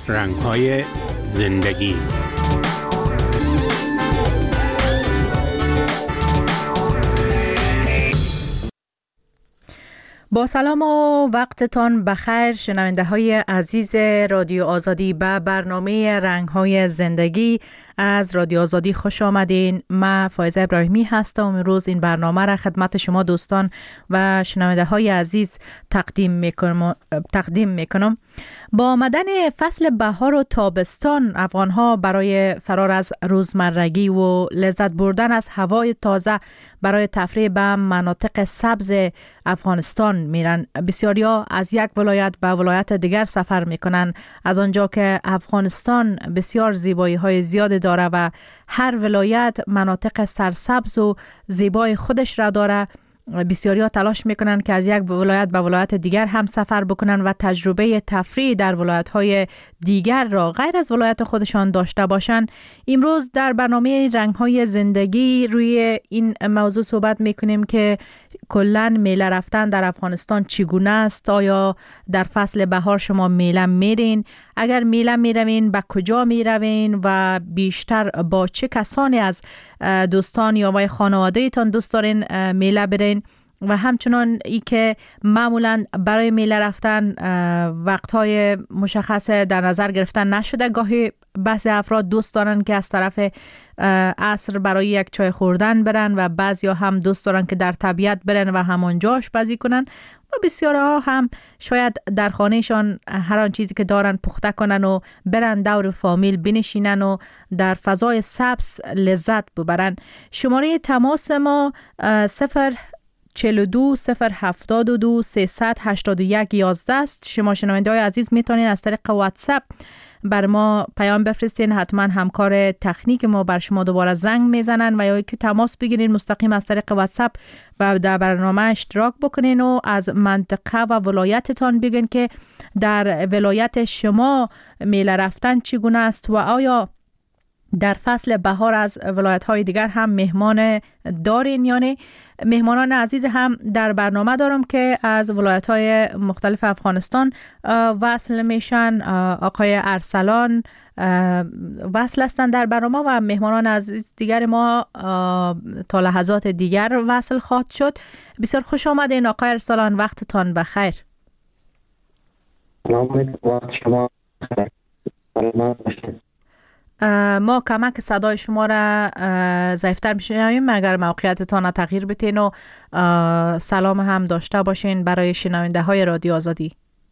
رنگ‌های زندگی. با سلام و وقتتان بخیر شنونده های عزیز رادیو آزادی به برنامه رنگ‌های زندگی از رادیو آزادی خوش آمدین. من فائزه ابراهیمی هستم و امروز این برنامه را خدمت شما دوستان و شنونده های عزیز تقدیم میکنم. با آمدن فصل بهار و تابستان افغان ها برای فرار از روزمرگی و لذت بردن از هوای تازه برای تفریح به مناطق سبز افغانستان میرن. بسیاری ها از یک ولایت به ولایت دیگر سفر میکنن، از آنجا که افغانستان بسیار زیبایی های زیاد داره و هر ولایت مناطق سرسبز و زیبای خودش را داره. بسیاری ها تلاش میکنن که از یک ولایت به ولایت دیگر هم سفر بکنن و تجربه تفریح در ولایت های دیگر را غیر از ولایت خودشان داشته باشن. امروز در برنامه رنگ های زندگی روی این موضوع صحبت میکنیم که کلاً میله رفتن در افغانستان چگونه است؟ آیا در فصل بهار شما میله میرین؟ اگر میله میروین به کجا میروین و بیشتر با چه کسانی از دوستان یا با خانواده تان دوست دارین میله برین؟ و همچنان ای که معمولا برای میله رفتن وقتهای مشخص در نظر گرفتن نشده، گاهی بعضی افراد دوست دارن که از طرف عصر برای یک چای خوردن برن و بعضی هم دوست دارن که در طبیعت برن و همانجا آشپزی کنن و بسیارها هم شاید در خانهشان هر آن چیزی که دارن پخته کنن و برن دور فامیل بنشینن و در فضای سبز لذت ببرن. شماره تماس ما 072-072-381-11 است. شما شنونده های عزیز میتونین از طریق واتساپ بر ما پیام بفرستین، حتما همکار تکنیک ما بر شما دوباره زنگ میزنن و یا که تماس بگیرین مستقیم از طریق واتساپ و در برنامه اشتراک بکنین و از منطقه و ولایتتان بگین که در ولایت شما میله رفتن چگونه است و آیا در فصل بهار از ولایت‌های دیگر هم مهمان دارین. یعنی مهمانان عزیز هم در برنامه دارم که از ولایت‌های مختلف افغانستان وصل میشن. آقای ارسلان وصل هستند در برنامه و مهمانان عزیز دیگر ما تا لحظات دیگر وصل خواهد شد. بسیار خوش آمدین آقای ارسلان، وقتتان بخیر. ما کمک صدای شما را ضعیفتر میشنویم، اگر موقعیتتان تغییر بدین و سلام هم داشته باشین برای شنونده های رادیو آزادی.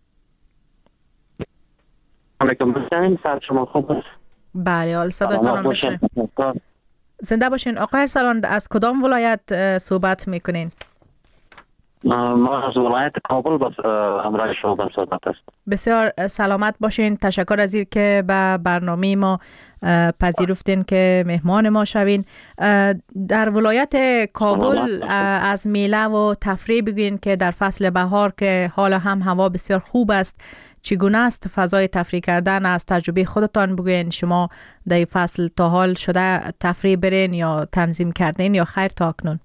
شما خوب است؟ بله، حال صدایتان هم میشنویم. زنده باشین. آقای ارسلان از کدام ولایت صحبت میکنین؟ ما از ولایت کابل همراه شما به صحبت است. بسیار سلامت باشین. تشکر از این که به برنامه ما پذیرفتین که مهمان ما شوین. در ولایت کابل از میله و تفریح بگوین که در فصل بهار که حالا هم هوا بسیار خوب است، چگونه است فضای تفریح کردن؟ از تجربه خودتان بگوین. شما در این فصل تا حال شده تفریح برین یا تنظیم کردین یا خیر تا اکنون؟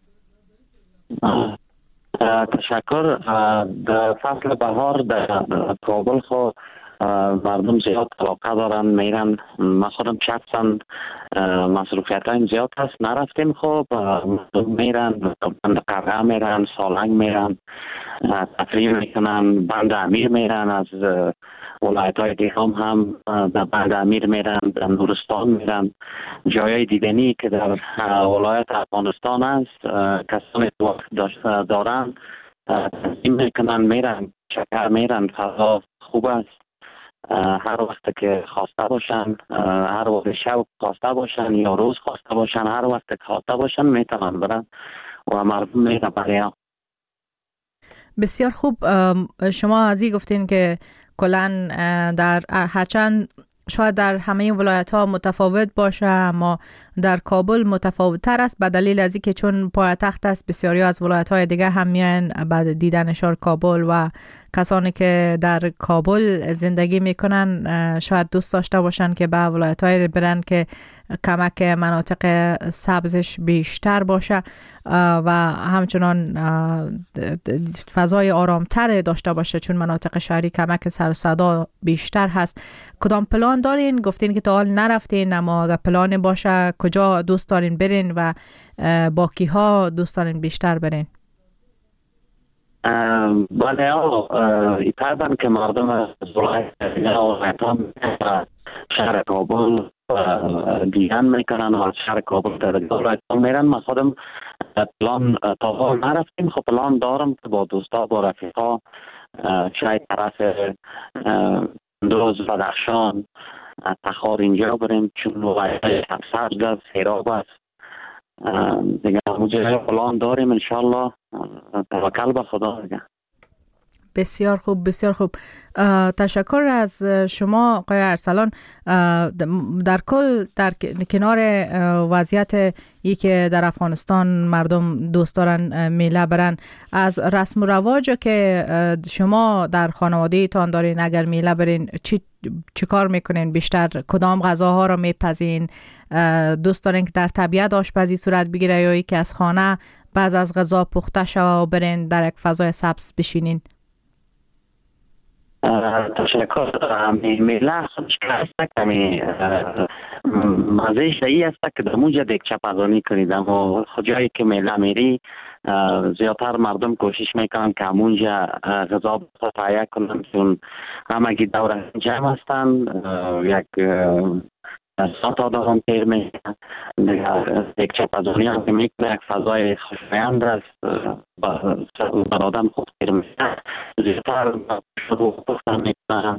تشکر. در فصل بهار در کابل خود مردم زیاد علاقه دارن میرن. ما خودم شخصا مصروفیت های زیاد هست نرفتیم. خب میرن قرعه میرن، سالنگ میرن، تفریح میکنن، بند امیر میرن، از ولایت های دیگه هم در بند امیر میرن، در نورستان میرن. جایای دیدنی که در ولایت افغانستان است کسانی دارن تنظیم میکنن، میرن شکر میرن. فضا خوب است. هر وقت که خواسته باشن، هر وقت شب خواسته باشن یا روز خواسته باشن، هر وقت که خواسته باشن میتونن برن و مردم میرن برای. بسیار خوب. شما ازی گفتین که کلاً در هرچند شاید در همه ولایت ها متفاوت باشه، اما در کابل متفاوت‌تر است، به دلیل از اینکه چون پایتخت است بسیاری از ولایت‌های دیگه هم میان بعد دیدن شهر کابل و کسانی که در کابل زندگی میکنن شاید دوست داشته باشن که به ولایت‌های برن که کمک مناطق سبزش بیشتر باشه و همچنان فضای آرامتر داشته باشه، چون مناطق شهری کمک سر و صدا بیشتر هست. کدام پلان دارین؟ گفتین که تا حال نرفتین، اما اگر پلان باشه کجا دوست دارین برین و با کیها دوست دارین بیشتر برین؟ بله ایتابن که مردم از ولایت شهر کابل دیدن میکنن و شهر کابل در ولایت میرن. ما خودم پلان تا حال نرفتیم، خب پلان دارم که با دوستا با رفیقا شاید طرف دوز بدخشان تخار اینجا بریم، چون ولایت سبز است، سیراب است دیگه. همونجا پلان داریم انشالله، توکل به خدا دیگه. بسیار خوب، بسیار خوب. تشکر از شما آقای ارسلان. در کل در کنار وضعیت ای که در افغانستان مردم دوست دارن میله برن، از رسم و رواج که شما در خانواده تان دارین اگر میله برین چی کار میکنین؟ بیشتر کدام غذاها رو میپزین؟ دوست دارین که در طبیعت آشپزی صورت بگیره یا ای که از خانه بعد از غذا پخته شوه و برین در یک فضای سبز بشینین؟ تشکر. میله خودش که هست کمی مزهش ای است که در مونجا دیگچه پزانی کنید، اما جایی که میله میری زیادتر مردم کوشش میکنن که همونجا غذا تهیه کنن، چون همگی دور جمع هستن، یک ساعت آدم تیر میکنن دیگچه پزانی هم که میکنه یک فضای خوشایند است، بر آدم خوب تیر میکنن. زیادتر شروع پختن میکنن،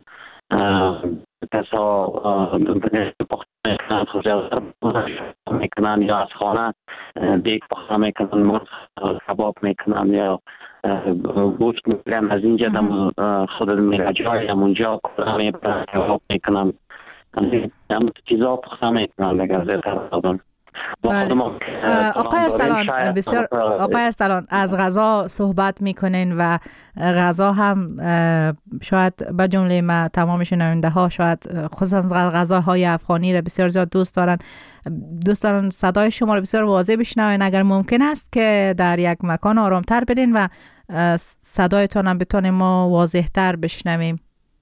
کسا پختن میکنن، زیادتر میکنن یا از خانه دیگ پختن میکنن، مرغ کباب میکنن یا گوشت میکنن. از اینجا خود میره جای همونجا کلا میبرن کباب میکنن، هم چیزا پختن میکنن دیگه زیادتر آدم. آقای ارسلان، بسیار آقای ارسلان، از غذا صحبت میکنین و غذا هم شاید به جمله ما تمام شنونده ها شاید خصوصا غذاهای افغانی را بسیار زیاد دوست دارن صدای شما را بسیار واضح بشنوین. اگر ممکن است که در یک مکان آرامتر برین و صدایتان هم بتونیم ما واضح تر بشنویم.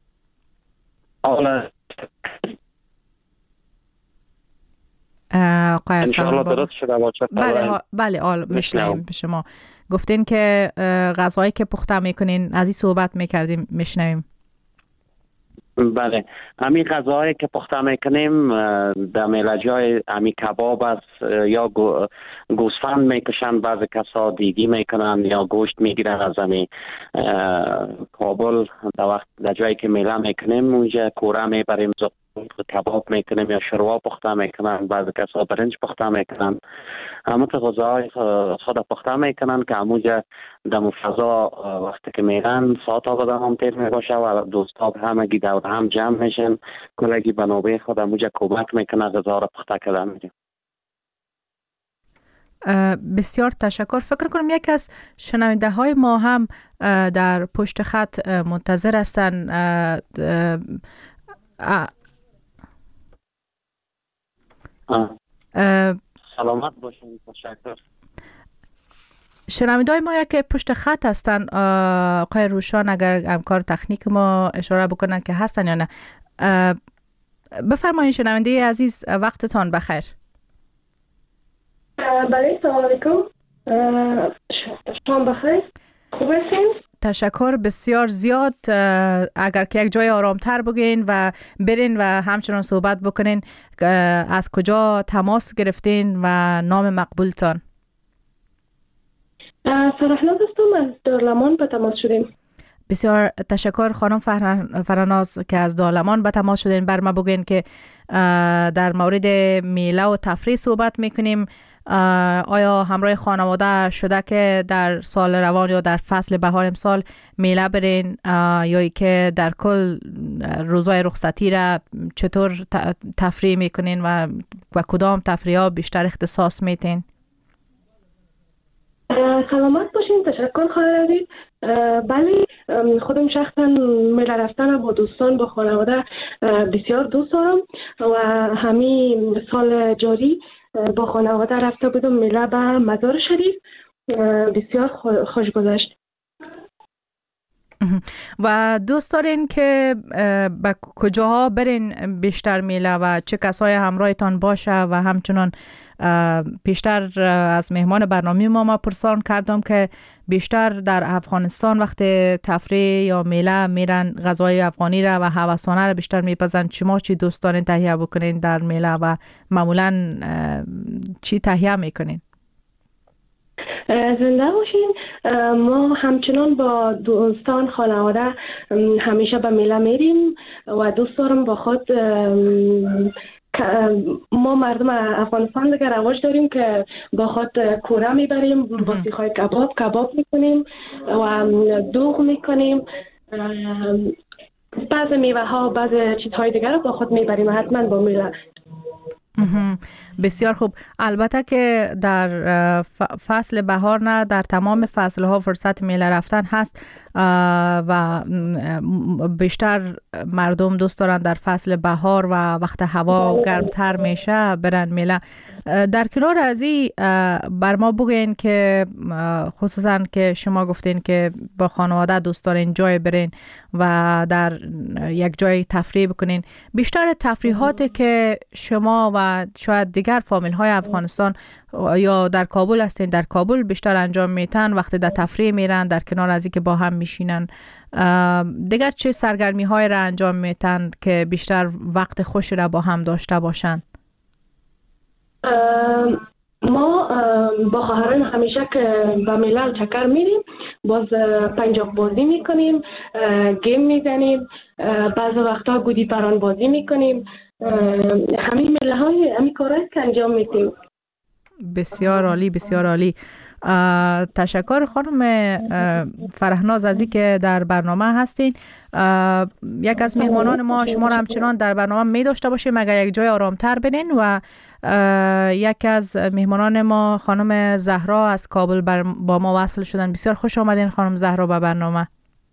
آقای ارسلان درست شده باشه. بله میشنویم به شما. گفتین که غذایی که پخته میکنین از این صحبت میکردیم، میشنویم. بله، همین غذایی که پخته میکنیم در میله‌جای همین کباب است یا گوسفند میکشن، بعضی کسا دیگی میکنن یا گوشت میگیرن از همین کابل. در وقت در جایی که میله میکنیم اونجا کوره میبریم، کباب میکنیم یا شوروا پخته میکنن، بعضی کسا برنج پخته میکنن. همه غذاهای خود پخته میکنن که همونجا در فضا وقتی که میرن ساعت آقا هم تیر میباشه و دوستا همگی دور هم جمع میشن، کلگی بنابه خود همونجا کمک میکنه غذا را پخته کردن میدیم. بسیار تشکر. فکر کنم یک از شنونده های ما هم در پشت خط منتظر هستن. سلامت باشین. تشکر. شنونده‌های ما که پشت خط هستن، آقای روشان اگر همکار تکنیک ما اشاره بکنن که هستن یا نه. بفرمایید شنونده عزیز، وقتتان بخیر. بله، سلام علیکم. شام بخیر. خوب هستین؟ تشکر بسیار زیاد. اگر که یک جای آرامتر بگین و برین و همچنان صحبت بکنین، از کجا تماس گرفتین و نام مقبولتان؟ فرحناز هستم، از دارلمان به تماس شدیم. بسیار تشکر خانم فرناز که از دارلمان به تماس شدین. بر ما بگین که در مورد میله و تفریح صحبت میکنیم. آیا همراه خانواده شده که در سال روان یا در فصل بهار امسال میله برین، یا ای که در کل روزای رخصتی را چطور تفریح میکنین و و کدام تفریحات بیشتر اختصاص میتین؟ سلامت باشین، تشکر خواهر عزیز. بله، خودم شخصا میله رفتن با دوستان با خانواده بسیار دوست دارم و همین سال جاری با خانواده رفته بودم میله به مزار شریف. بسیار خوش گذشت. و دوست دارین که به کجاها برین بیشتر میله و چه کسای همراهتان باشه؟ و همچنان پیشتر از مهمان برنامه ما پرسان کردم که بیشتر در افغانستان وقتی تفریح یا میله میرن غذای افغانی را و هوسانه را بیشتر میپزن. شما چی دوست دارین تهیه بکنین در میله و معمولا چی تهیه میکنین؟ زنده باشین. ما همچنان با دوستان خانواده همیشه به میله میریم و دوست دارم با خود ما مردم افغانستان دیگه رواج داریم که با خود کوره میبریم، با سیخای کباب میکنیم و دوغ میکنیم. بعض میوه ها بعض چیزهای دیگر رو با خود میبریم و حتما با میله. بسیار خوب. البته که در فصل بهار نه، در تمام فصل ها فرصت میله رفتن هست و بیشتر مردم دوست دارن در فصل بهار و وقت هوا گرمتر میشه برن میله. در کنار از این بر ما بگین که خصوصا که شما گفتین که با خانواده دوست دارین جای برین و در یک جای تفریح بکنین، بیشتر تفریحاتی که شما و شاید دیگر فامیل های افغانستان یا در کابل هستین در کابل بیشتر انجام میتن وقتی در تفریح میرن در کنار از این که با هم میشینن، دیگر چه سرگرمی های را انجام میتن که بیشتر وقت خوشی را با هم داشته باشن؟ ما با خواهران همیشه که به میله چکر میریم، باز پنجاب بازی میکنیم، گیم میزنیم، بعض وقتا گودی پران بازی میکنیم. همین میله های همین کارهایی که انجام میدیم. بسیار عالی، بسیار عالی. تشکر خانم فرهناز از اینکه در برنامه هستین. یک از مهمانان ما شما را همچنان در برنامه می داشته باشیم اگر یک جای آرامتر بنین و یک از مهمانان ما خانم زهرا از کابل با ما وصل شدن. بسیار خوش آمدین خانم زهرا به برنامه.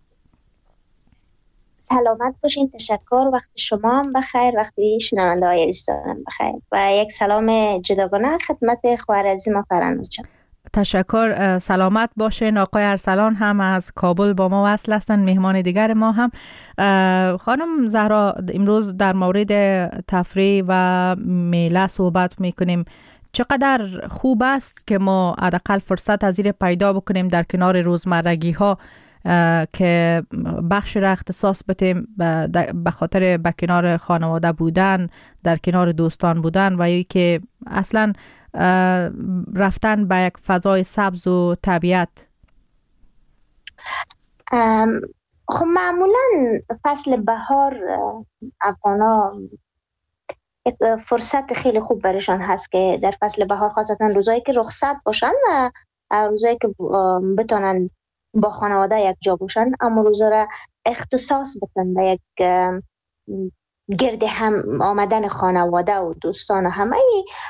سلامت باشین، تشکر. وقت شما هم بخیر، وقتی شنونده های عزیزانم بخیر و یک سلام جداگانه خدمت خواهر عزیز ما فرهناز جان. تشکر، سلامت باشین. آقای ارسلان هم از کابل با ما وصل هستند، مهمان دیگر ما هم. خانم زهرا، امروز در مورد تفریح و میله صحبت میکنیم. چقدر خوب است که ما حداقل فرصت از این پیدا بکنیم در کنار روزمرگی ها که بخش را اختصاص بدیم به خاطر به کنار خانواده بودن، در کنار دوستان بودن و یا که اصلا رفتن به یک فضای سبز و طبیعت. خب معمولا فصل بهار افغانا یک فرصت خیلی خوب برشان هست که در فصل بهار خاصتا روزایی که رخصت باشن و روزایی که بتونن با خانواده یک جا باشن، اما روزا را اختصاص بدن به یک گرد هم آمدن خانواده و دوستان و همه.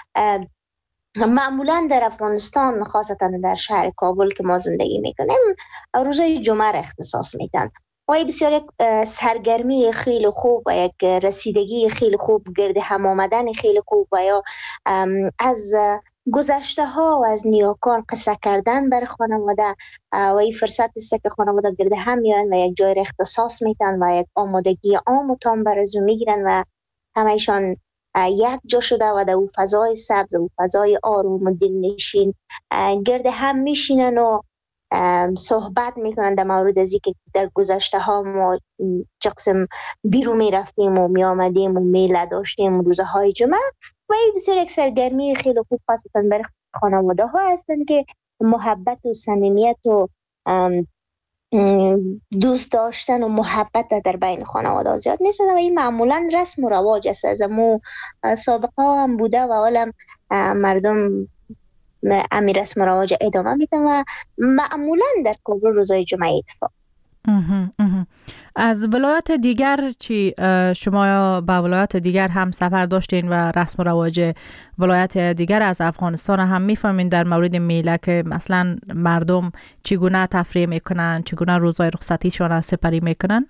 معمولا در افغانستان خاصتا در شهر کابل که ما زندگی میکنیم روزای جمعه را اختصاص میدن و بسیار یک سرگرمی خیلی خوب و یک رسیدگی خیلی خوب، گرد هم آمدن خیلی خوب و یا از گذشته ها و از نیاکان قصه کردن بر خانواده و این فرصت است که خانواده گرد هم میان و یک جای را اختصاص میدن و یک آمادگی عام و تام برازو میگیرن و همهشان یک جا شده و در او فضای سبز و فضای آروم و دلنشین گرد هم میشینن و صحبت میکنن در مورد از اینکه در گذشته ها ما چه قسم بیرون میرفتیم و میامدیم و میله داشتیم روزهای جمعه و این بسیار یک سرگرمی خیلی خوب خاصتا برای خانواده ها هستن که محبت و صمیمیت و دوست داشتن و محبت در بین خانواده زیاد میشه و این معمولا رسم و رواج است. از مو سابقه هم بوده و حالا مردم امی رسم و رواج ادامه میدن و معمولا در کابل روزای جمعه اتفاق. از ولایات دیگر چی شما با ولایات دیگر هم سفر داشتین و رسم و رواج ولایات دیگر از افغانستان هم میفهمین در مورد میله که مثلا مردم چگونه تفریح میکنن، چگونه روزهای رخصتیشون سپری میکنن؟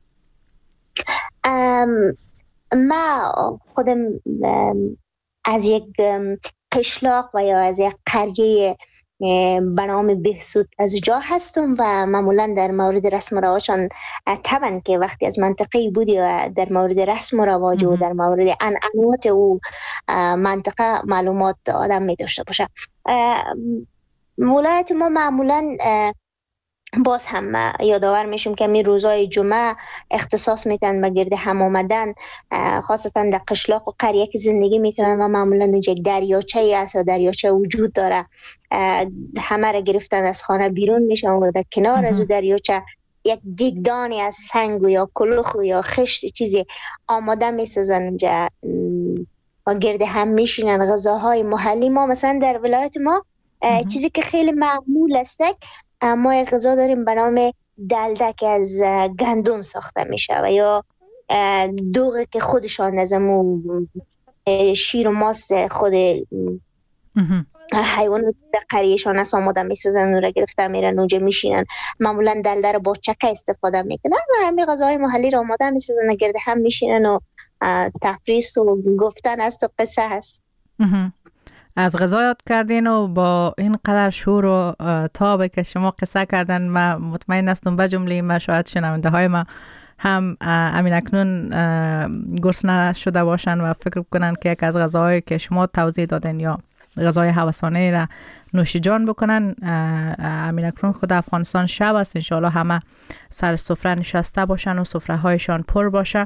ما خودم از یک قشلاق و یا از یک قریه به نام بهسود از جا هستم و معمولا در مورد رسم و رواجشان طبعا که وقتی از منطقه بودی و در مورد رسم و رواج و در مورد عنعنات او منطقه معلومات آدم می داشته باشه. ولایت ما معمولا باز هم یادآور میشم که می روزای جمعه اختصاص میتن به گرد هم آمدن، خاصتا در قشلاق و قریه که زندگی میکنن و معمولا اونجا دریاچه است و دریاچه وجود داره، همه را گرفتن از خانه بیرون میشن و در کنار از دریاچه یک دیگدانی از سنگ و یا کلوخ و یا خشت چیزی آماده میسازن اونجا و گرد هم میشینن. غذاهای محلی ما مثلا در ولایت ما چیزی که خیلی معمول است، ما یک غذا داریم به نام دلده که از گندم ساخته میشه و یا دوغه که خودشان از شیر و ماست خود حیوان قریهشان از آماده میسازن و را گرفته میرن اونجا میشینن. معمولا دلده رو با چکه استفاده میکنن و همین غذاهای محلی رو آماده میسازن و گرد هم میشینن و تفریح و گفتن است و قصه هست. از غذا یاد کردین و با این قدر شور و تابه که شما قصه کردن ما مطمئن هستم به جمله ما شاید شنونده های ما هم امین اکنون گرسنه شده باشن و فکر کنن که یک از غذاهایی که شما توضیح دادین یا غذای هوسانه را نوش جان بکنن. امین اکنون خود افغانستان شب است، انشاءالله همه سر سفره نشسته باشن و سفره هایشان پر باشه.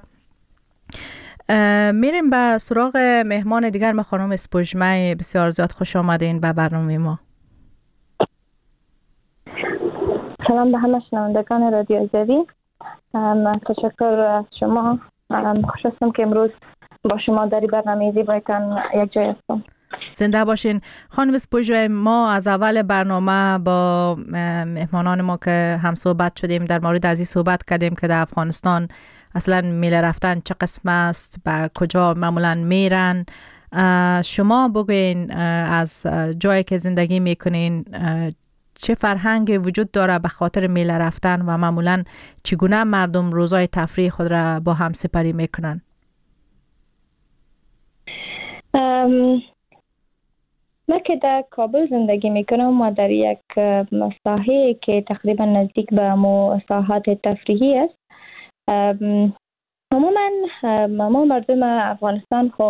میریم به سراغ مهمان دیگر. ما خانم اسپوژمه، بسیار زیاد خوش آمدین به برنامه ما. سلام به همه شنوندگان رادیو زوی. تشکر از شما. خوش هستم که امروز با شما در برنامه زیبایتان یک جای هستم. زنده باشین. خانم اسپوژمه، ما از اول برنامه با مهمانان ما که هم صحبت شدیم در مورد از این صحبت کردیم که در افغانستان اصلا میله رفتن چه قسم است، به کجا معمولا میرن. شما بگوین از جایی که زندگی میکنین چه فرهنگی وجود داره به خاطر میله رفتن و معمولا چگونه مردم روزای تفریح خود را با هم سپری میکنن؟ من که در کابل زندگی میکنم و در یک ساحه که تقریبا نزدیک به ساحات تفریحی است. عموما ما مردم افغانستان خو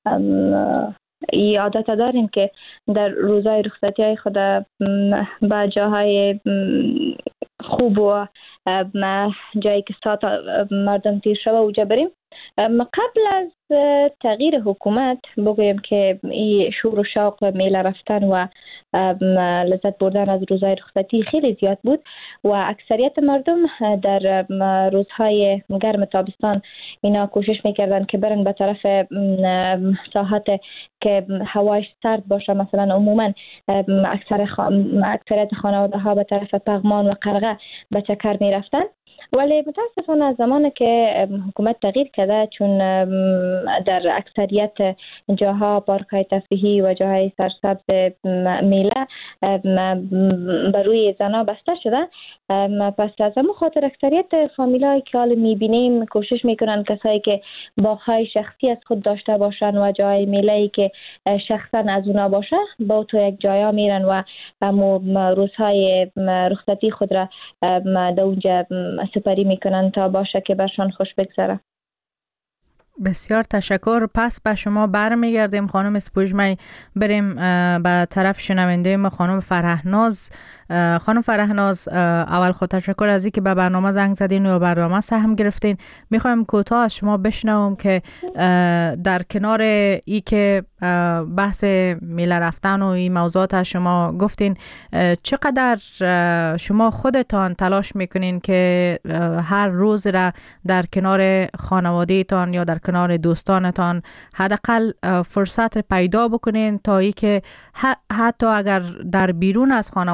عادت داریم که در روزهای رخصتی های خود به جاهای خوب و جایی که ساعت مردم تیر شده اوجا بریم. قبل از تغییر حکومت بگویم که این شور و شوق میله رفتن و لذت بردن از روزهای رخصتی خیلی زیاد بود و اکثریت مردم در روزهای گرم تابستان اینا کوشش میکردن که برن به طرف ساحات که هوایش سرد باشه. مثلا عموما اکثریت خانواده ها به طرف پغمان و قرغه به چکر میرفتن، ولی متاسفانه از زمانی که حکومت تغییر کرده، چون در اکثریت جاها پارک‌های تفریحی و جاهای سرسبز میله بر روی زنها بسته شده، پس از همون خاطر اکثریت فامیلایی که حال میبینیم کوشش میکنن کسایی که باغ‌های شخصی از خود داشته باشن و جای میله‌ای که شخصا از اونا باشه با تو یک جایا میرن و روزهای رخصتی خود را در اونجا سپری میکنن تا باشه که برشان خوش بگذره. بسیار تشکر. پس به شما برمیگردیم خانم اسپوژمه. بریم به طرف شنونده ما خانم فرهناز. خانم فرهناز، اول خود تشکر از اینکه به برنامه زنگ زدین و برنامه سهم گرفتین. میخوایم کوتاه از شما بشنوم که در کنار ای که بحث میله رفتن و این موضوعات از شما گفتین، چقدر شما خودتان تلاش میکنین که هر روز را در کنار خانواده‌تان یا در کنار دوستانتان حداقل فرصت پیدا بکنین تا ای که حتی اگر در بیرون از خانواده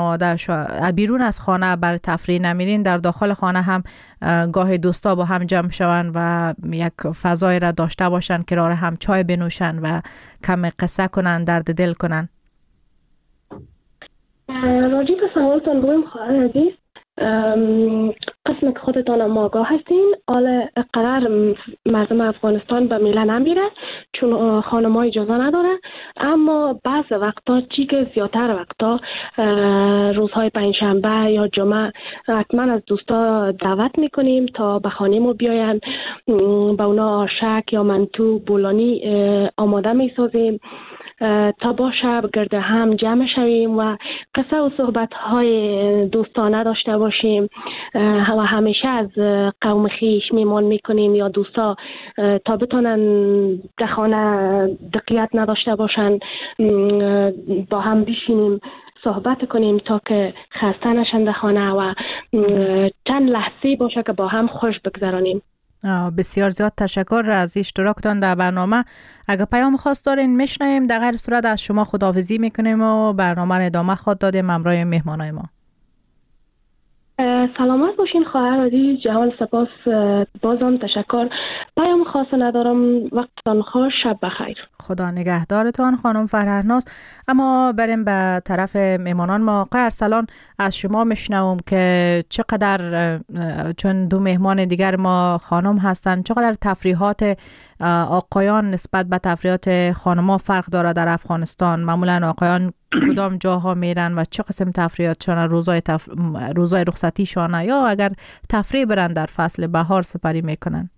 بیرون از خانه بر تفریح نمیرین، در داخل خانه هم گاه دوستا با هم جمع شون و یک فضای را داشته باشن، کنار هم چای بنوشن و کم قصه کنن، درد دل کنن. راجع به سوالتان بگویم خواهر عزیز، قسم که خودتان هم آگاه هستین، قرار مردم افغانستان به میله نمیره چون خانم‌ها اجازه نداره، اما بعض وقتا چی که زیادتر وقتا روزهای پنجشنبه یا جمعه حتما از دوستا دعوت میکنیم تا به خانه ما بیاین، به اونا آشک یا منتو بولانی آماده میسازیم تا با شب گرد هم جمع شویم و قصه و صحبت های دوستانه داشته باشیم و همیشه از قوم خیش میمان میکنیم یا دوستا تا بتونن در خانه دقیقت نداشته باشن با هم بشینیم صحبت کنیم تا که خسته نشن در خانه و چند لحظه باشه که با هم خوش بگذرانیم. بسیار زیاد تشکر از اشتراکتان در برنامه. اگر پیام خاص دارین میشنویم، در غیر صورت از شما خداحافظی میکنیم و برنامه را ادامه خواهد دادیم همراه مهمانای ما. سلامت باشین خواهر عزیز، جهان سپاس، بازم تشکر. پیام خاص ندارم، وقتتان خوش، شب بخیر. خدا نگهدارتان خانم فرهناز. اما بریم به طرف مهمانان ما. آقای ارسلان، از شما میشنوم که چقدر، چون دو مهمان دیگر ما خانم هستند، چقدر تفریحات آقایان نسبت به تفریحات خانم‌ها فرق داره در افغانستان؟ معمولا آقایان کدام جاها میرن و چه قسم تفریحاتشان، روزای رخصتیشان یا اگر تفریح برن در فصل بهار سپری میکنن؟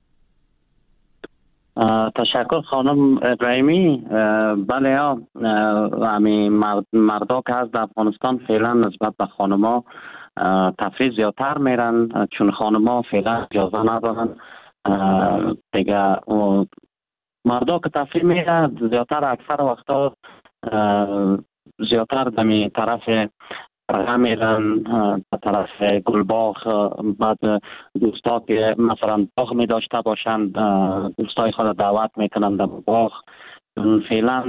تشکر خانم ابراهیمی. بله ها، همین مردا که از افغانستان فعلا نسبت به خانما تفریح زیادتر میرن چون خانما فعلا اجازه ندارن دیگه. مردا که تفریح میرن زیادتر اکثر وقتا زیادتر دمی طرف میرن، طرف گلباغ، بعد دوستا که مثلا باغ می داشته باشند دوستای خود دعوت میکنن در باغ. فعلا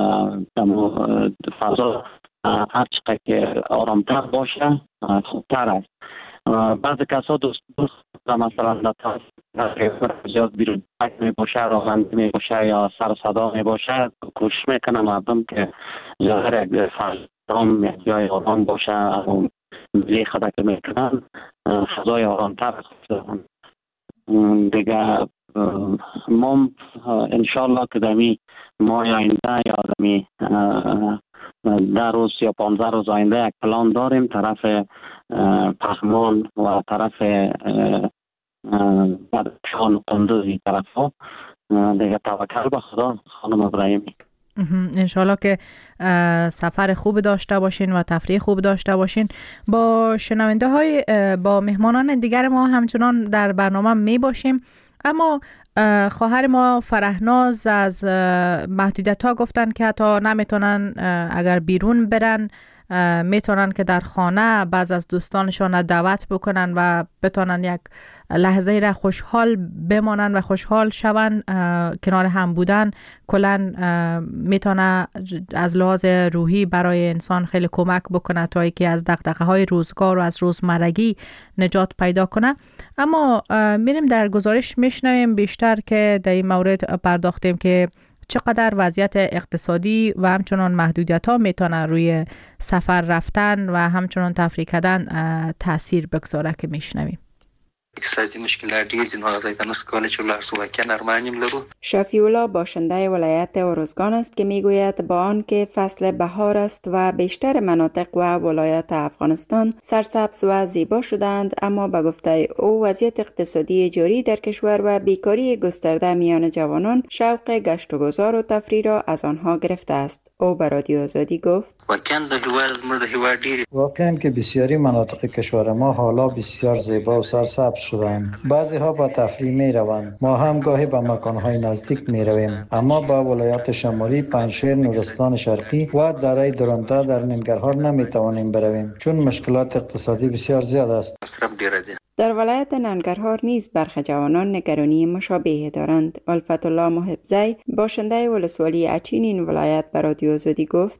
فضا هر چقدر که آرامتر باشه خوبتر است. بعضی کسا دوست مثلا در طرف زیاد بیرون می باشه، راغند می باشه یا سر صدا می باشه، کوشش میکنه مردم که ظاهر یک فضا یک جای آرام باشه، از اون ملی خدا که میکنن فضای آرامتر دارن دیگه. ما انشالله که دمی ماه آینده یا دمی 10 روز یا 15 روز آینده یک پلان داریم طرف پخمان و طرف بدخشان قندوزی طرف ها دیگه. توکل به خدا خانم ابراهیمی. انشالله که سفر خوب داشته باشین و تفریح خوب داشته باشین. با شنونده های با مهمانان دیگر ما همچنان در برنامه می باشیم، اما خواهر ما فرهناز از محدودیت ها گفتن که حتی نمیتونن اگر بیرون برن میتونن که در خانه بعض از دوستانشان دعوت بکنن و بتونن یک لحظه را خوشحال بمانن و خوشحال شون. کنار هم بودن کلن میتونه از لحاظ روحی برای انسان خیلی کمک بکنه تا اینکه از دغدغه های روزگار و از روزمرگی نجات پیدا کنه. اما میریم در گزارش میشنویم بیشتر که در این مورد پرداختیم که چقدر وضعیت اقتصادی و همچنان محدودیت ها میتونه روی سفر رفتن و همچنان تفریح کردن تاثیر بگذاره که میشنویم. اقتصادی مشکلات ډیر دي، نو هغه ته نس کولای چې ولر سو واقعا ارمانیم لرو. شفیع الله باشنده ولایت ارزگان است که میگوید با آنکه فصل بهار است و بیشتر مناطق و ولایات افغانستان سرسبز و زیبا شدند، اما به گفته او وضعیت اقتصادی جاری در کشور و بیکاری گسترده میان جوانان شوق گشت و گذار و تفریح را از آنها گرفته است. او به رادیو آزادی گفت واقعا که بسیاری مناطق کشور ما حالا بسیار زیبا و سرسبز شدند. بعضی ها با تفریح می روند، ما هم گاهی به مکانهای نزدیک می رویم، اما با ولایات شمالی، پنجشیر، نورستان شرقی و دره درونتا در ننگرهار نمی توانیم برویم چون مشکلات اقتصادی بسیار زیاد است. در ولایت ننگرهار نیز برخی جوانان نگرانی مشابه دارند. الفت الله محبزی باشنده ولسوالی اچین این ولایت به رادیو آزادی گفت: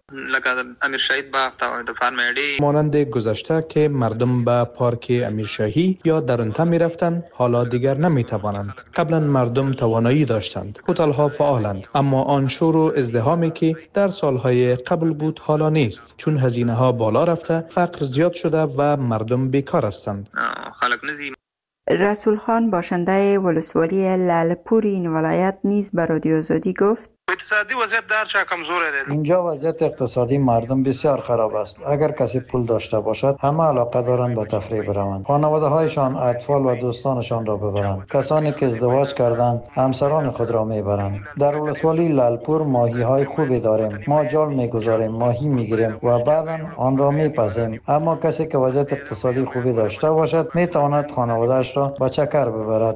مانند گذشته که مردم به پارک امیرشاهی یا درونتا می رفتند، حالا دیگر نمی توانند. قبلا مردم توانایی داشتند، هتل ها فعالند، اما آن شور و ازدحامی که در سالهای قبل بود حالا نیست، چون هزینه ها بالا رفته، فقر زیاد شده و مردم بیکار هستند. رسول خان باشنده ولسوالی لاله‌پور این ولایت نیز به رادیو آزادی گفت: اقتصادی وضعیت در چه کمزور است. اینجا وضعیت اقتصادی مردم بسیار خراب است. اگر کسی پول داشته باشد همه علاقه دارند به تفریح بروند، خانواده هایشان، اطفال و دوستانشان را ببرند. کسانی که ازدواج کردند همسران خود را میبرند. در ولسوالی لاله‌پور ماهی های خوبی داریم، ما جال میگذاریم، ماهی میگیریم و بعدا آن را میپزیم. اما کسی که وضعیت اقتصادی خوبی داشته باشد میتواند خانواده‌اش را به چکر ببرد.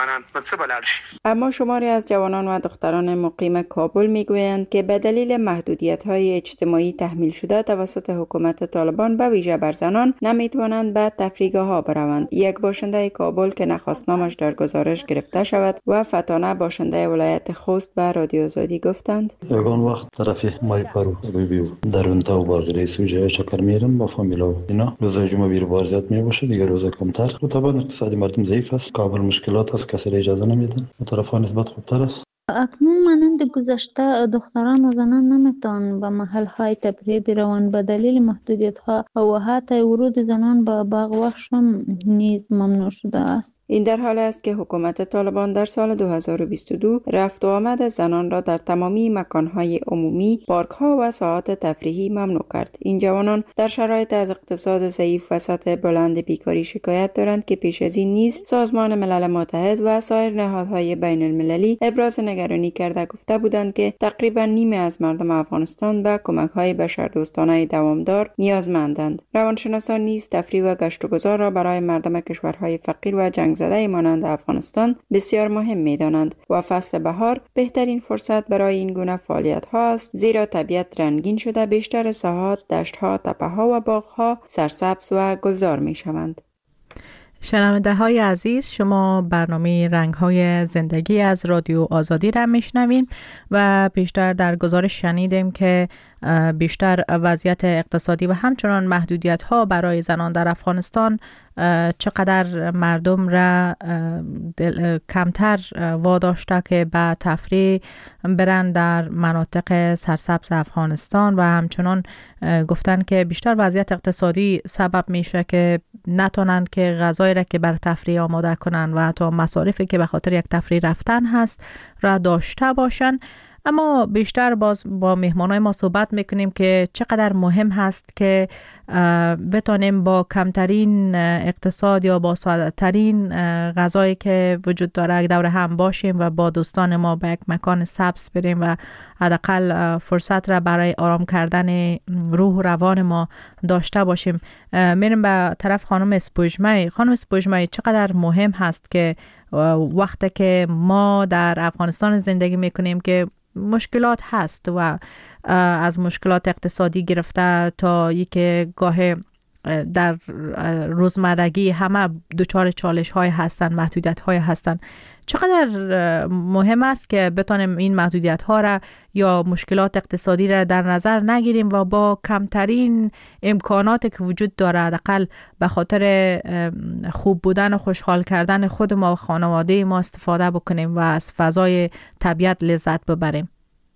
اما شماری از جوانان و دختران مقیم کابل میگویند که به دلیل محدودیت‌های اجتماعی تحمیل شده توسط حکومت طالبان به ویژه بر زنان نمیتوانند به تفریحگاه‌ها بروند. یک باشنده کابل که نخواست نامش در گزارش گرفته شود و فتانه باشنده ولایت خوست به رادیو آزادی گفتند: یگان وقت طرف مای پرو بیو درونتا و باقی سوژه چکر میرم با فامیلا و اینا. روزای جمعه بیر بار زیاد میباشه، دیگه روزا کمتر. و طبعا اقتصادی مردم ضعیف است، کابل مشکلات است، کسی اجازه نمیدن. طرفان نسبت خوبتر است. اکنون مانند گذشته دختران و زنان نمیتوانند به محل‌های تفریحی بروند به دلیل محدودیت‌ها و حتی ورود زنان به باغ وحش هم نیز ممنوع شده است. این در حال است که حکومت طالبان در سال 2022 رفت و آمد زنان را در تمامی مکانهای عمومی، پارک‌ها و ساحات تفریحی ممنوع کرد. این جوانان در شرایط از اقتصاد ضعیف و سطح بلند بیکاری شکایت دارند که پیش از این نیز سازمان ملل متحد و سایر نهادهای بین المللی ابراز نگرانی کرده گفته بودند که تقریبا نیمه از مردم افغانستان به کمک‌های بشردوستانه دوامدار نیازمندند. روانشناسان نیز تفریح و گشت و گذار را برای مردم کشورهای فقیر و جنگ زده مانند افغانستان بسیار مهم می‌دانند و فصل بهار بهترین فرصت برای این گونه فعالیت‌ها است، زیرا طبیعت رنگین شده، بیشتر ساحات، دشت‌ها، تپه‌ها و باغ‌ها سرسبز و گلزار می‌شوند. شنونده های عزیز، شما برنامه رنگ های زندگی از رادیو آزادی را میشنوین و بیشتر در گزارش شنیدیم که بیشتر وضعیت اقتصادی و همچنان محدودیت ها برای زنان در افغانستان چقدر مردم را کمتر واداشته که به تفریح برند در مناطق سرسبز افغانستان و همچنان گفتن که بیشتر وضعیت اقتصادی سبب میشه که نتونن که غذایی را که بر تفریح آماده کنن و حتی مصارفی که به خاطر یک تفریح رفتن هست را داشته باشن. اما بیشتر باز با مهمانای ما صحبت میکنیم که چقدر مهم هست که بتونیم با کمترین اقتصاد یا با ساده ترین غذایی که وجود داره دور هم باشیم و با دوستان ما به یک مکان سبز بریم و حداقل فرصت را برای آرام کردن روح و روان ما داشته باشیم. میریم به طرف خانم اسپوجمه. خانم اسپوجمه، چقدر مهم هست که وقتی که ما در افغانستان زندگی میکنیم که مشکلات هست و از مشکلات اقتصادی گرفته تا اینکه گاه در روزمرگی همه دچار چالش های هستن، محدودیت های هستن، چقدر مهم است که بتونیم این محدودیت ها را یا مشکلات اقتصادی را در نظر نگیریم و با کمترین امکاناتی که وجود داره حداقل به خاطر خوب بودن و خوشحال کردن خود ما و خانواده ما استفاده بکنیم و از فضای طبیعت لذت ببریم.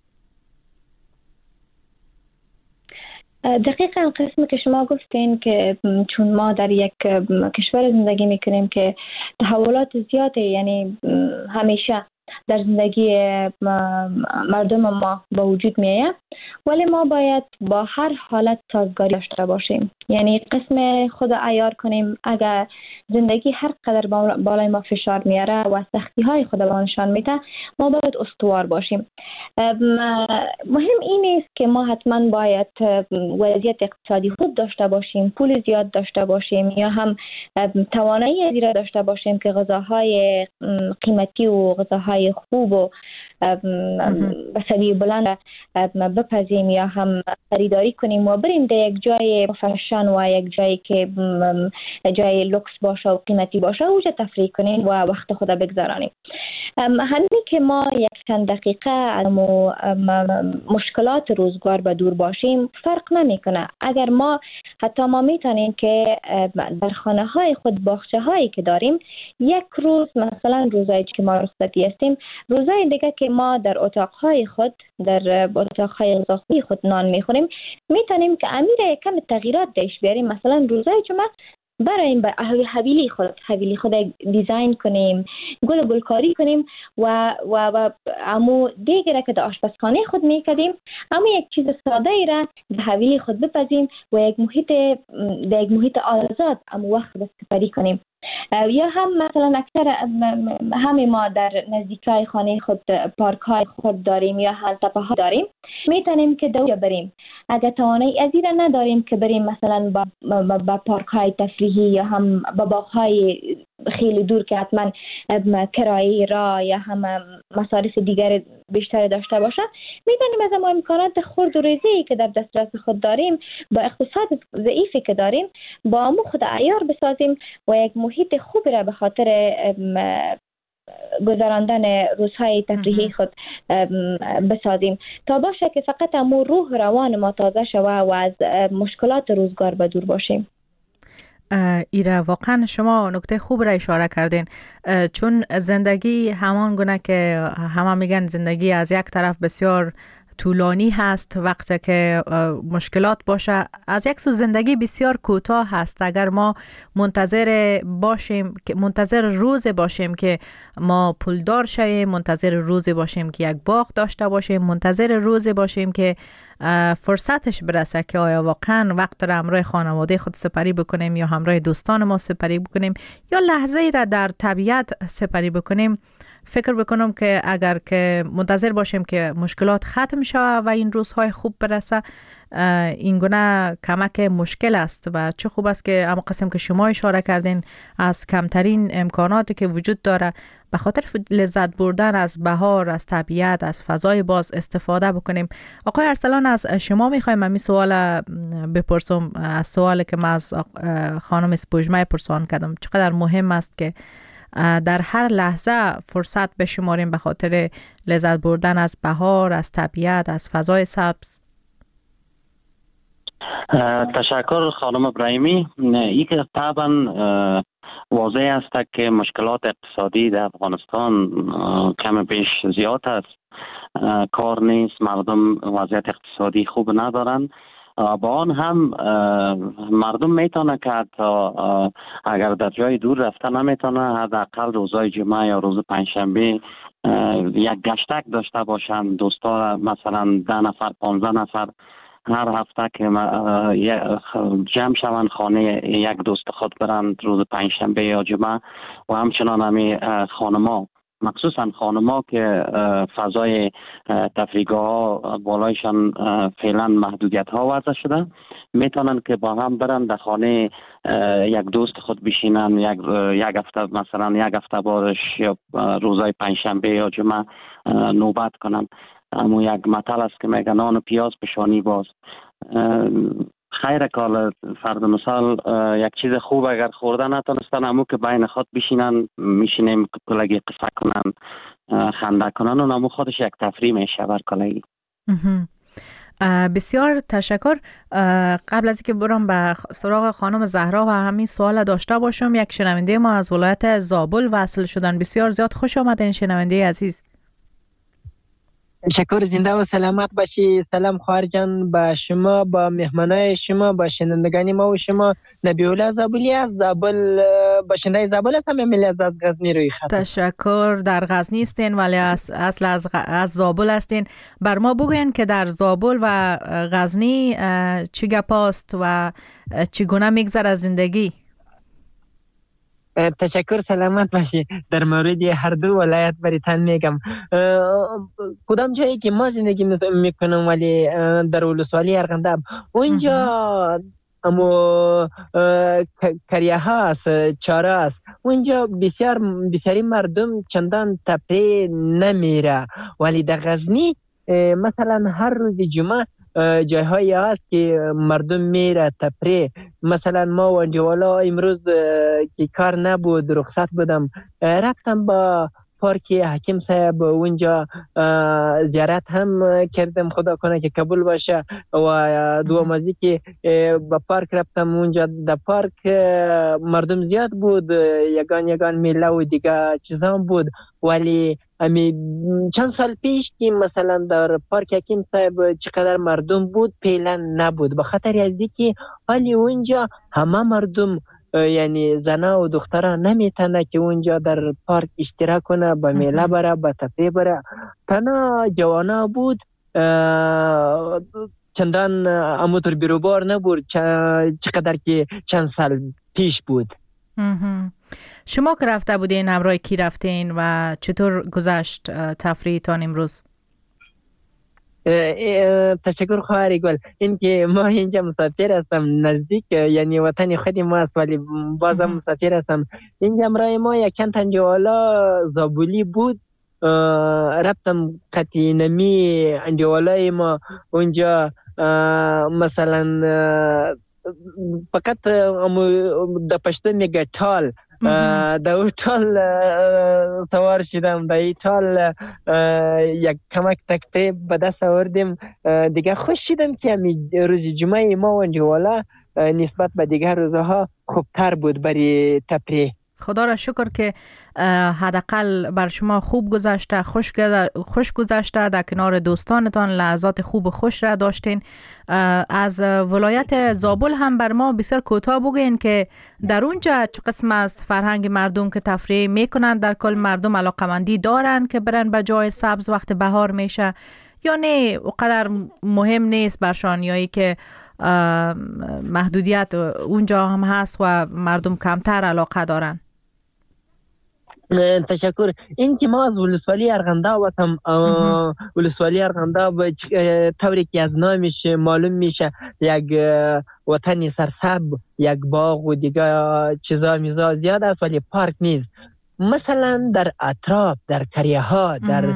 دقیقاً قسمی که شما گفتین که چون ما در یک کشور زندگی میکنیم که تحولات زیاده، یعنی همیشه در زندگی مردم ما با وجود میاد، ولی ما باید با هر حالت سازگاری داشته باشیم. یعنی قسم خود عیار کنیم اگر زندگی هر قدر بالای ما فشار میاره و سختی های خود با نشان میده، ما باید استوار باشیم. مهم این است که ما حتما باید وضعیت اقتصادی خوب داشته باشیم، پول زیاد داشته باشیم یا هم توانایی زیاد داشته باشیم که غذاهای قیمتی و غذاهای خوب و به سویه بلند بپزیم یا هم خریداری کنیم و بریم در یک جای فشن و یک جایی که جای لوکس باشه و قیمتی باشه اوجا تفریح کنیم و وقت خود بگذارانیم. همین که ما یک چند دقیقه از مشکلات روزگار به دور باشیم فرق نمیکنه. اگر حتی ما میتونیم که در خانه های خود باغچه هایی که داریم یک روز مثلا روزایی که ما رخصتی هستیم روزای دیگه که ما در اتاق های خود در اتاق های اضافی خود نان میخوریم میتونیم که امیر کم تغییرات دیش بیاریم. مثلا روزای جمعه براییم به حویلی خود دیزاین کنیم، گلکاری کنیم و امو دیگه که در آشپزخانه خود میکردیم اما یک چیز ساده ای را به حویلی خود بپزیم و یک محیط آزاد امو وقت بسپری کنیم. یا هم مثلا اکثر همه ما در نزدیکای خانه خود پارک های خود داریم یا هم تپه ها داریم، میتونیم که دوجا بریم. اگر توانایی از این نداریم که بریم مثلا با پارک های تفریحی یا هم با باغ های خیلی دور که حتما کرایه را یا هم مصارف دیگر بیشتر داشته باشه، میتونیم از ما امکانات خرد و ریزی که در دسترس خود داریم با اقتصاد ضعیفی که داریم با امو خود عیار بسازیم و یک محیط خوب را به خاطر گذراندن روزهای تفریحی خود بسازیم تا باشه که فقط امو روح روان ما تازه شوه و از مشکلات روزگار به دور باشیم. ایره واقعا شما نکته خوب را اشاره کردین، چون زندگی همان گونه که همه میگن زندگی از یک طرف بسیار طولانی هست، وقتی که مشکلات باشه از یک سو زندگی بسیار کوتاه هست. اگر ما منتظر روز باشیم که ما پولدار شویم، منتظر روز باشیم که یک باغ داشته باشیم، منتظر روز باشیم که فرصتش برسه که آیا واقعا وقت را همراه خانواده خود سپری بکنیم یا همراه دوستان ما سپری بکنیم یا لحظه ای را در طبیعت سپری بکنیم، فکر بکنم که اگر که منتظر باشیم که مشکلات ختم شود و این روزهای خوب برسه، این گونه کمک مشکل است. و چه خوب است که اما قسم که شما اشاره کردین از کمترین امکاناتی که وجود داره به خاطر لذت بردن از بهار، از طبیعت، از فضای باز استفاده بکنیم. آقای ارسلان، از شما میخوایم این سوال بپرسم، از سوالی که من از خانم سپوږمۍ پرسان کردم، چقدر مهم است که در هر لحظه فرصت بشماریم به خاطر لذت بردن از بهار، از طبیعت، از فضای سبز. تشکر خانم ابراهیمی. این که طبعا واضح است که مشکلات اقتصادی در افغانستان کم بیش زیاد است. کار نیست، مردم وضعیت اقتصادی خوب ندارن. با آن هم مردم میتونه که اگر در جای دور رفته نمیتونه، حداقل روزهای جمعه یا روز پنجشنبه یک گشتک داشته باشن. دوستا مثلا 10 نفر 15 نفر هر هفته که جمع شوند خانه یک دوست خود برند روز پنجشنبه یا جمعه. و همچنان همی خانما، مخصوصا خانما که فضای تفریحگاه ها بالایشان فعلا محدودیت ها وضع شده، میتونن که با هم برن در خانه یک دوست خود بشینن، یک هفته مثلا یک هفته بارش یا روزای پنجشنبه یا جمعه نوبت کنن. اما یک مطل است که میگن نان و پیاز پشانی باز. خیر کال فرد مثال یک چیز خوب اگر خوردن نتونستن، امو که بین خود بشینن، میشینیم کلگی قصه کنن، خنده کنن، و امو خودش یک تفریح میشه بر کلگی. بسیار تشکر. قبل از اینکه برم به سراغ خانم زهرا و همین سوال داشته باشم، یک شنونده ما از ولایت زابل وصل شدن. بسیار زیاد خوش آمدین شنونده عزیز. تشکر، زنده و سلامت باشی. سلام خواهر جان، با شما، با مهمانای شما، با شنوندگان ما و شما. نبی‌الله زابلی از زابل، باشنده زابل هستم یا ملی از غزنی روی خط؟ تشکر. در غزنی هستین ولی اصل از زابل هستین. بر ما بگوین که در زابل و غزنی چی گپاست و چگونه میگذره از زندگی؟ تشکر، سلامت باشی. در مورد هر دو ولایت بریتان میگم. کدام جایی که ما زندگی میکنم ولی در ولسوالی ارغنداب، اونجا اما کریه هست، چاره است. اونجا بسیاری مردم چندان تفریح نمیره ولی در غزنی مثلا هر روز جمعه جایهایی هست که مردم میره تفریح. مثلا ما و انجوالا امروز که کار نبود رخصت بودم رفتم با پارک حکیم صاحب اونجا زیارت هم کردم، خدا کنه که قبول باشه. و دومازی که با پارک رفتم اونجا در پارک مردم زیاد بود، یگان میله و دیگه چیزام بود. ولی چند سال پیش که مثلا در پارک حکیم صاحب چقدر مردم بود پیلا نبود، به خاطر از اینکه حالی اونجا همه مردم یعنی زنا و دخترها نمیتونه که اونجا در پارک اشتراک کنه، با میله بره، با تفریح بره. تنها جوانا بود، چندان اموتر بیروبار نبود چقدر که چند سال پیش بود. شما که رفته بودین همراه کی رفتین و چطور گذشت تفریحتان امروز؟ تشکر خواهر گل. این که ما اینجا مسافر هستم، نزدیک یعنی وطن خودی ما است ولی بازم مسافر هستم. اینجا همراه ما یک چند انجوالا زابولی بود، رفتم قطعی نمی انجوالای ما اونجا. مثلا فقط در پشتو میگه تال، در تال سوار شدم، در تال یک کمک تکتیب به دست آوردیم دیگه. خوش شدم که روز جمعه ما و انجوالا نسبت به دیگر روزها خوبتر بود برای تفریح. خدا را شکر که حداقل بر شما خوب گذشته، خوش گذشته، در کنار دوستانتان لحظات خوب و خوش را داشتین. از ولایت زابل هم بر ما بسیار کوتاه بگین که در اونجا چه قسم از فرهنگ مردم که تفریح میکنن؟ در کل مردم علاقمندی دارن که برن به جای سبز وقت بهار میشه یا نه اونقدر مهم نیست برشان، یا ای که محدودیت اونجا هم هست و مردم کمتر علاقه دارن؟ تشکر. این که ما از ولسوالی ارغنده وطن، ولسوالی ارغنده به طوری که از نامش معلوم میشه یک وطن سرسبز، یک باغ و دیگه چیزا میزا زیاد است ولی پارک نیست. مثلا در اطراف، در کریه ها، در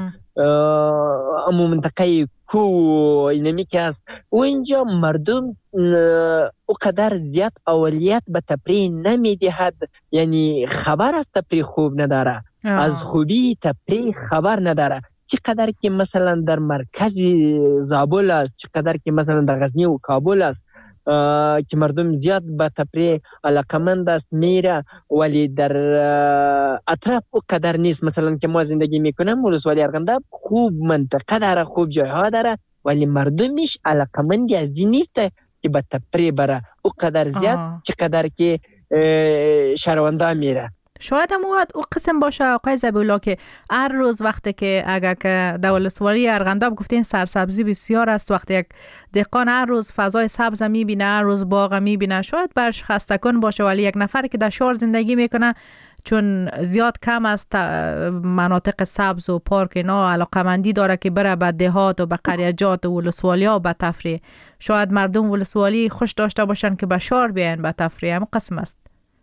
منطقه کو اینمی که است و اینجا مردم اقدر زیاد اولیت به تفریح نمیدهد، یعنی خبر از تفریح خوب نداره، از خوبی تفریح خبر نداره. چقدر که مثلا در مرکز زابل است، چقدر که مثلا در غزنی و کابل است که مردم زیاد به تفریح علاقمند است میره، ولی در اطراف او قدر نیست. مثلا که ما زندگی میکنم ولسوالی ارغنده خوب منطقه داره، خوب جایها داره، ولی مردمش علاقمندی از این نیست که به تفریح بره او قدر زیاد چقدر که شهروندا میره. شاید هم او قسم باشه آقای ذبیح‌الله که هر روز وقتی که اگر که در ولسوالی ارغنده گفتین سرسبزی بسیار است، وقتی یک دهقان هر روز فضای سبز میبینه، هر روز باغ میبینه، شاید برش خسته کن باشه، ولی یک نفر که در شهر زندگی میکنه چون زیاد کم است مناطق سبز و پارک اینا علاقمندی داره که بره به دهات و به قریجات و ولسوالی ها به تفریح. شاید مردم ولسوالی خوش داشته باشن که به شهر بیاین به تفریح. هم قسم است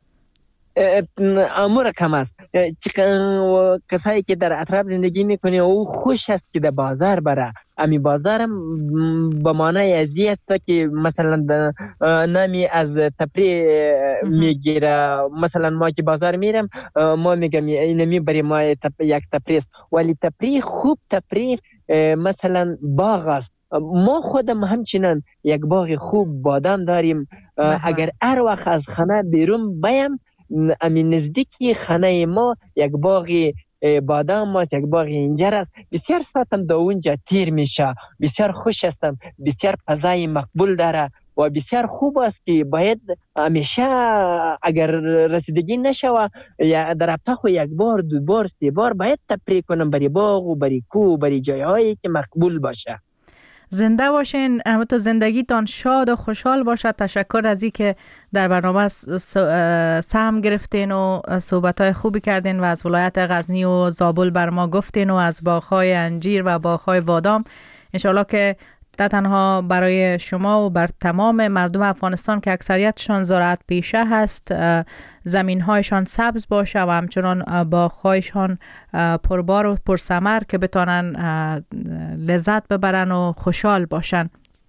امور کم است. کسایی که در اطراف زندگی میکنه او خوش است که در بازار بره. امی بازارم به معنای ازی است که مثلا نامی از تفریح میگیره. مثلا ما که بازار میرم ما میگم اینمی برای ما یک تفریح است، ولی تفریح خوب تفریح مثلا باغ است. ما خودم همچنان یک باغ خوب بادام داریم. اگر هر وقت از خانه بیرون بایم امین نزدیکی خانه ما یک باغ بادام است، یک باغ انجیر است. بسیار ساعتم در اونجا تیر میشه، بسیار خوش هستم، بسیار فضای مقبول داره و بسیار خوب است که باید همیشه اگر رسیدگی نشوه یا در هفته خو یک بار دو بار سه بار باید تفریح کنم برای باغ و برای کو و برای جایهایی که مقبول باشه. زنده باشین، همتون زندگیتان شاد و خوشحال باشه. تشکر از این که در برنامه سهم گرفتین و صحبت‌های خوبی کردین و از ولایت غزنی و زابل بر ما گفتین و از باغ‌های انجیر و باغ‌های بادام. انشالله که نه تنها برای شما و بر تمام مردم افغانستان که اکثریتشان زراعت پیشه هست زمین‌هایشان سبز باشه و همچنان باغ‌هایشان پربار و پرثمر که بتونن لذت ببرن و خوشحال باشن.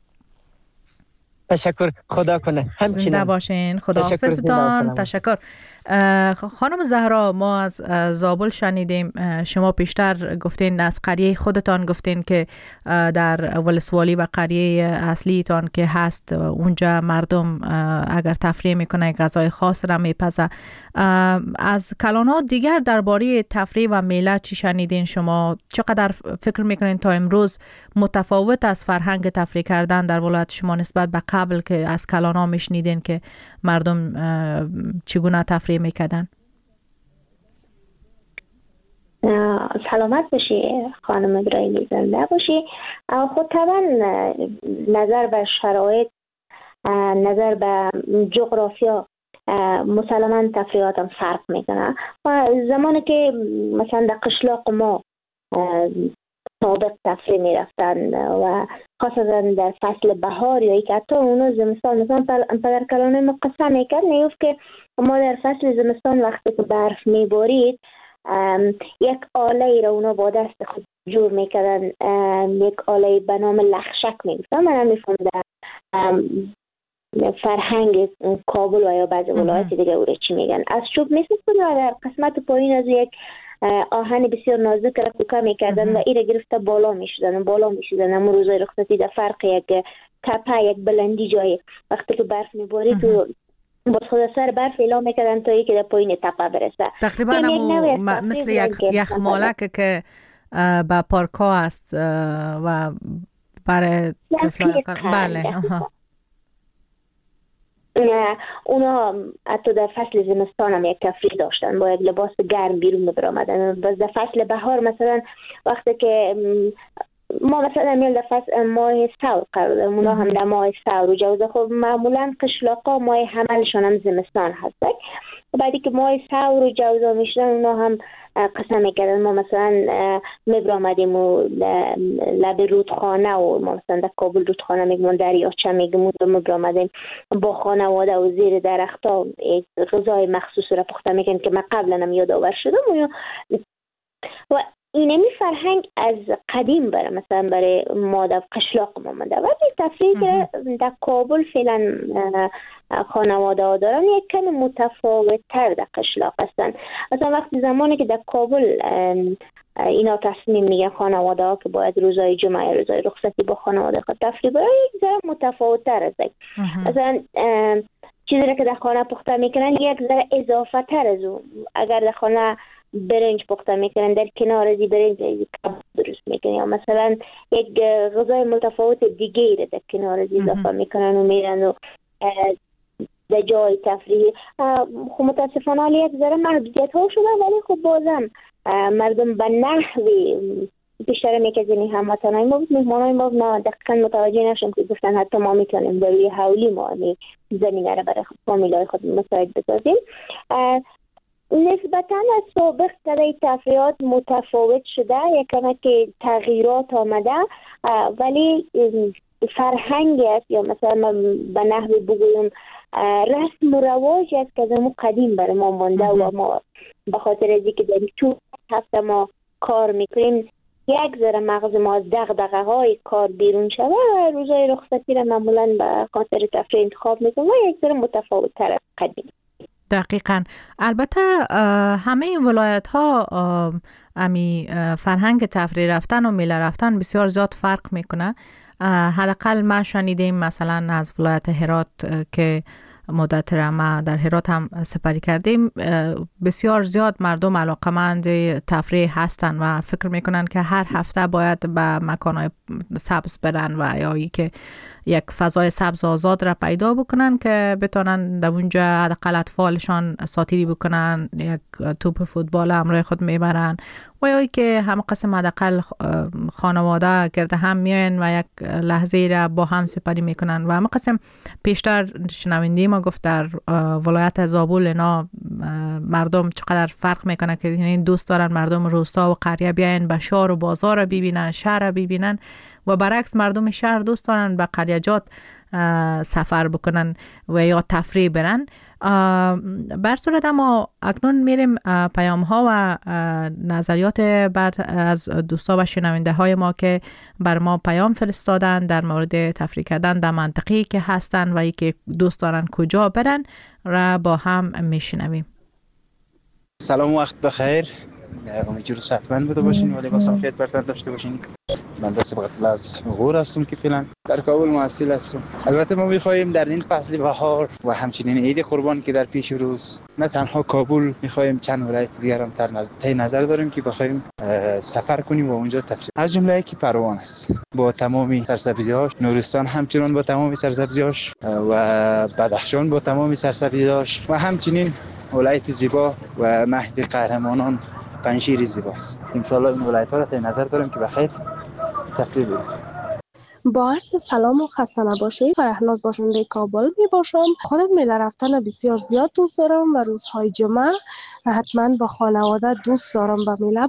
تشکر، خدا کنه. زنده باشین، خدا حافظتان. تشکر. خانم زهرا، ما از زابل شنیدیم، شما پیشتر گفتین از قریه خودتان گفتین که در ولسوالی و قریه اصلیتان که هست اونجا مردم اگر تفریح میکنه غذای خاص را میپزه. از کلانات دیگر درباره تفریح و میله چی شنیدین شما؟ چقدر فکر میکنین تا امروز متفاوت از فرهنگ تفریح کردن در ولایت شما نسبت به قبل که از کلانا میشنیدین که مردم چگونه تفریح میکردن؟ سلامت باشی خانم ابراهیمی، زنده باشی. خود طبعا نظر به شرایط، نظر به جغرافیا مسلماً تفریحاتم فرق میکنه. و زمانی که مثلا در قشلاق ما سابق تفریح میرفتن و خاصتا در فصل بهار یا که حتی اونو زمستان، مثلا پدر کلانه ما قصه میکرد نیفت که ما در فصل زمستان وقتی که برف میبارید یک آله را اونا با دست خود جور میکردن، یک آله به نام لخشک میگفتن. من میفهم در فرهنگ کابل و یا بعضی ولایات دیگه او را چی میگن، از چوب میسازن و در قسمت پایین از یک آهن بسیار نازک را کوکا میکردن و ایره گرفته بالا میشدن. اما روزای رخصتی در فرق یک تپه، یک بلندی جایی وقتی که برف میبارید و با خود سر برف اعلام میکردن تا یکی در پایین تپه برسه. تقریبا مثل یک یخمالک که با پارکا است و برای طفلان. بله. اونا حتی در فصل زمستان هم یک تفریح داشتن، با یک لباس گرم بیرون برآمدن. در فصل بهار مثلا وقتی که ما مثلا میل در فصل ماه ثور قرار داریم، اونا هم در ماه ثور و جوزه. خب معمولا قشلاقا ماه حملشان هم زمستان هست. بعدی که ماه ثور و جوزه میشدن اونا هم قسم میکردن ما مثلا میبرامدیم و لب رودخانه و ما مثلا در کابل رودخانه میگمون، دریاچه میگمون، میبرامدیم با خانواده و زیر درختا غذای مخصوص را پخته میکنن که من قبلا هم یادآور شدم. و اینمی فرهنگ از قدیم بره مثلا برای ما در قشلاق ما مونده. ولی تفریح که در کابل فعلا خانواده ها دارن یک کم متفاوت تر در قشلاق هستن. مثلا وقتی زمانی که در کابل اینا تصمیم میگن خانواده ها که باید روزای جمعه یا روزای رخصتی با خانواده خود تفریح برای یک ذره متفاوت تر است. مثلا چیزی که در خانه پخته میکنن یک ذره اضافه تر از اون. اگر در خانه برنج پخته میکنن در کنار از برنج کباب درست میکنن یا مثلا یک غذای متفاوت دیگه را در کنار از اضافه میکنن و میرن و در جای تفریح. خب متاسفانه یک ذره محدودیت ها شده، ولی خب بازم مردم به نحوی بیشتر میکردنی هموطنهای ما بود، مهمانهای ما نه دقیقا متوجه نشون که گفتن حتی ما میتونیم در روی حولی ما زمینه را برای فامیلای خود مساعد بسازیم. نسبتاً از سابق در تفریحات متفاوت شده، یکم که تغییرات آمده، ولی فرهنگ است یا مثلا به نحوی بگویم رسم و رواج است که از ما قدیم برای ما مانده و ما به خاطر از اینکه در تو هفته ما کار میکنیم یک ذره مغز ما از دغدغه های کار بیرون شده و روزای رخصتی را معمولا به خاطر تفریح انتخاب میکنیم و یک ذره متفاوت تر از قدیم. دقیقاً. البته همه این ولایت ها امی فرهنگ تفریح رفتن و میله رفتن بسیار زیاد فرق میکنه. حداقل ما شنیدیم مثلا از ولایت هرات که مدت را ما در هرات هم سپری کردیم، بسیار زیاد مردم علاقمند تفریح هستن و فکر میکنن که هر هفته باید به مکانهای سبز برن و یا ای که یک فضای سبز آزاد را پیدا بکنن که بتونن در اونجا حداقل اطفالشان ساتیری بکنن، یک توپ فوتبال همراه خود میبرن و یا ای که هم قسم حداقل خانواده گرد هم میاین و یک لحظه را با هم سپری میکنن. و هم قسم پیشتر شنوندی ما گفت در ولایت زابل اینا مردم چقدر فرق میکنه که یعنی دوست دارن مردم روستا و قریه بیاین به شهر و بازار رو ببینن، شهر رو ببینن و برعکس مردم شهر دوست دارن به قریجات سفر بکنن و یا تفریح برن. بر صورت اما اکنون میریم پیام ها و نظریات از دوستا و شنونده های ما که بر ما پیام فرستادن در مورد تفریح کردن در منطقه‌ای که هستن و ای که دوست دارن کجا برن را با هم میشنویم. سلام و وقت بخیر. امیدوارم صحتمند بوده باشین ولی با صحت برتر داشته باشین. من صبغت از غور هستم که فعلا در کابل محصل هستم. البته ما می‌خوایم در این فصل بهار و همچنین عید قربان که در پیش روز نه تنها کابل می‌خوایم چند ولایت دیگر هم در نظر داریم که بخوایم سفر کنیم و اونجا تفریح. از جمله یکی پروان است با تمامی سرسبزی‌هاش، نورستان همچنین با تمامی سرسبزی‌هاش و بدخشان با تمامی سرسبزی‌هاش و همچنین ولایت زیبا و مهد قهرمانان پنجشیر زیباست. ان شاء الله این ولایت‌ها را در نظر داریم که بخیر تفریح بریم. با عرض سلام و خسته نباشید. فرهناز باشنده کابل می باشم. خودم میله رفتن بسیار زیاد دوست دارم و روزهای جمعه حتما با خانواده دوست دارم به میله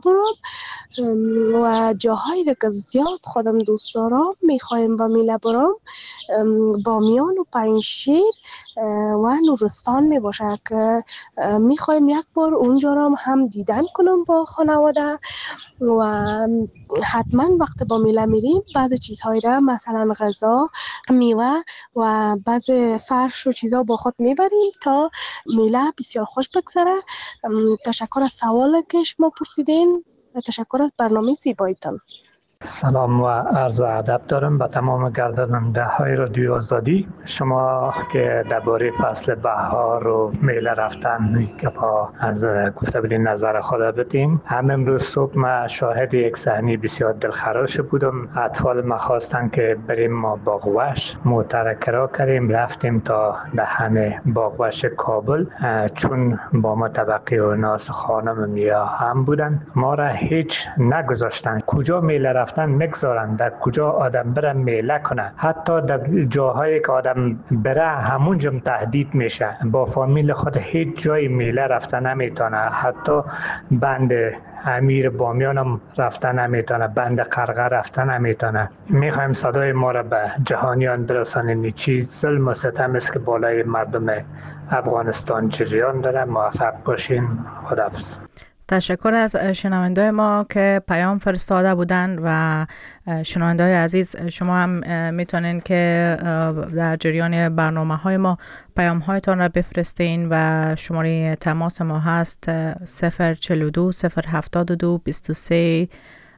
برم و جاهایی که زیاد خودم دوست دارم میخوایم به میله برم بامیان و پنجشیر و نورستان می باشه که میخوایم یک بار اونجا را هم دیدن کنم با خانواده و حتما وقت با میله میریم بعض چیزهایی را مثلا غذا، میوه و بعض فرش و چیزا با خود میبریم تا میله بسیار خوش بگذره. تشکر از سوال که شما پرسیدین و تشکر از برنامه زیبایتان. سلام و عرض ادب دارم به تمام گرداننده های رادیو آزادی. شما که درباره فصل بهار و میله رفتن که با از گفته بودین نظر خود بدین. هم امروز صبح ما شاهد یک صحنه بسیار دلخراش بودم. اطفال ما خواستن که بریم ما باغوش موترکرا کردیم، رفتیم تا دهن باغوش کابل چون با ما طبقه و ناس خانم میا هم بودن. ما را هیچ نگذاشتن کجا میله رفتن میگذارن، در کجا آدم بره میله کنه. حتی در جاهایی که آدم بره همونجا تهدید میشه. با فامیل خود هیچ جای میله رفتن نمیتونه. حتی بند امیر بامیان هم رفتن نمیتونه، بند قرقه رفتن نمیتونه. میخوایم صدای ما را به جهانیان برسانیم. چی ظلم و ستم است که بالای مردم افغانستان جریان داره. موفق باشین. خداحافظ. تشکر از شنونده ما که پیام فرستاده بودند و شنونده های عزیز شما هم میتونین که در جریان برنامه های ما پیام هایتان را بفرستین و شماره تماس ما هست 042 072 23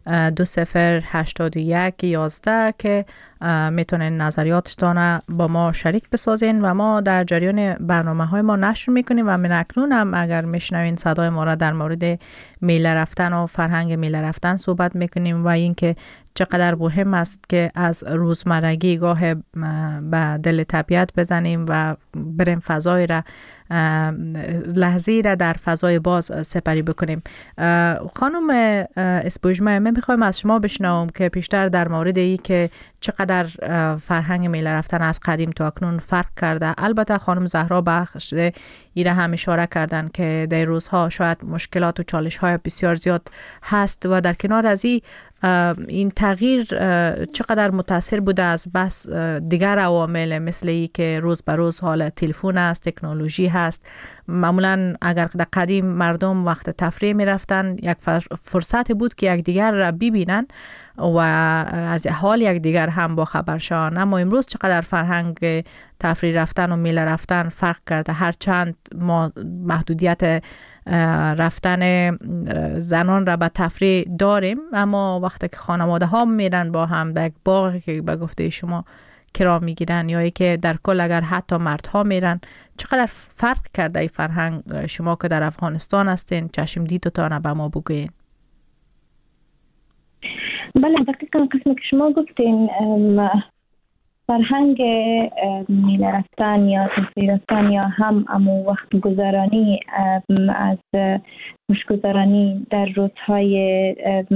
2081 11 که میتونین نظریاتتان با ما شریک بسازین و ما در جریان برنامه های ما نشر میکنیم و من اکنون هم اگر میشنوین صدای ما را در مورد میله رفتن و فرهنگ میله رفتن صحبت میکنیم و اینکه چقدر مهم است که از روزمرگی گاه به دل طبیعت بزنیم و بریم فضای را لحظه‌ای را در فضای باز سپری بکنیم. خانم اسپوژمه من میخوایم از شما بشنوم که بیشتر در مورد این که چقدر فرهنگ میله رفتن از قدیم تا اکنون فرق کرده. البته خانم زهرا بخش ایره هم اشاره کردن که در روزها شاید مشکلات و چالش های بسیار زیاد هست و در کنار از این تغییر چقدر متاثر بوده از بس دیگر عوامل مثل ای که روز به روز حال تلفن است، تکنولوژی هست. معمولا اگر در قدیم مردم وقت تفریح می رفتن یک فرصت بود که یک دیگر را ببینن و از حال یک دیگر هم با خبر شوند. اما امروز چقدر فرهنگ تفریح رفتن و میله رفتن فرق کرده. هرچند ما محدودیت رفتن زنان را به تفریح داریم اما وقتی که خانواده ها میرن با هم در یک باغی که به گفته شما کرا میگیرن یا ای که در کل اگر حتی مردها میرن، چقدر فرق کرده ای فرهنگ؟ شما که در افغانستان هستین چشم دیدتان به ما بگوین. بله دقیقا قسمی که شما گفتین فرهنگ میله رفتن یا تفریح رفتن یا هم امو وقت گذرانی از خوشگذرانی در روزهای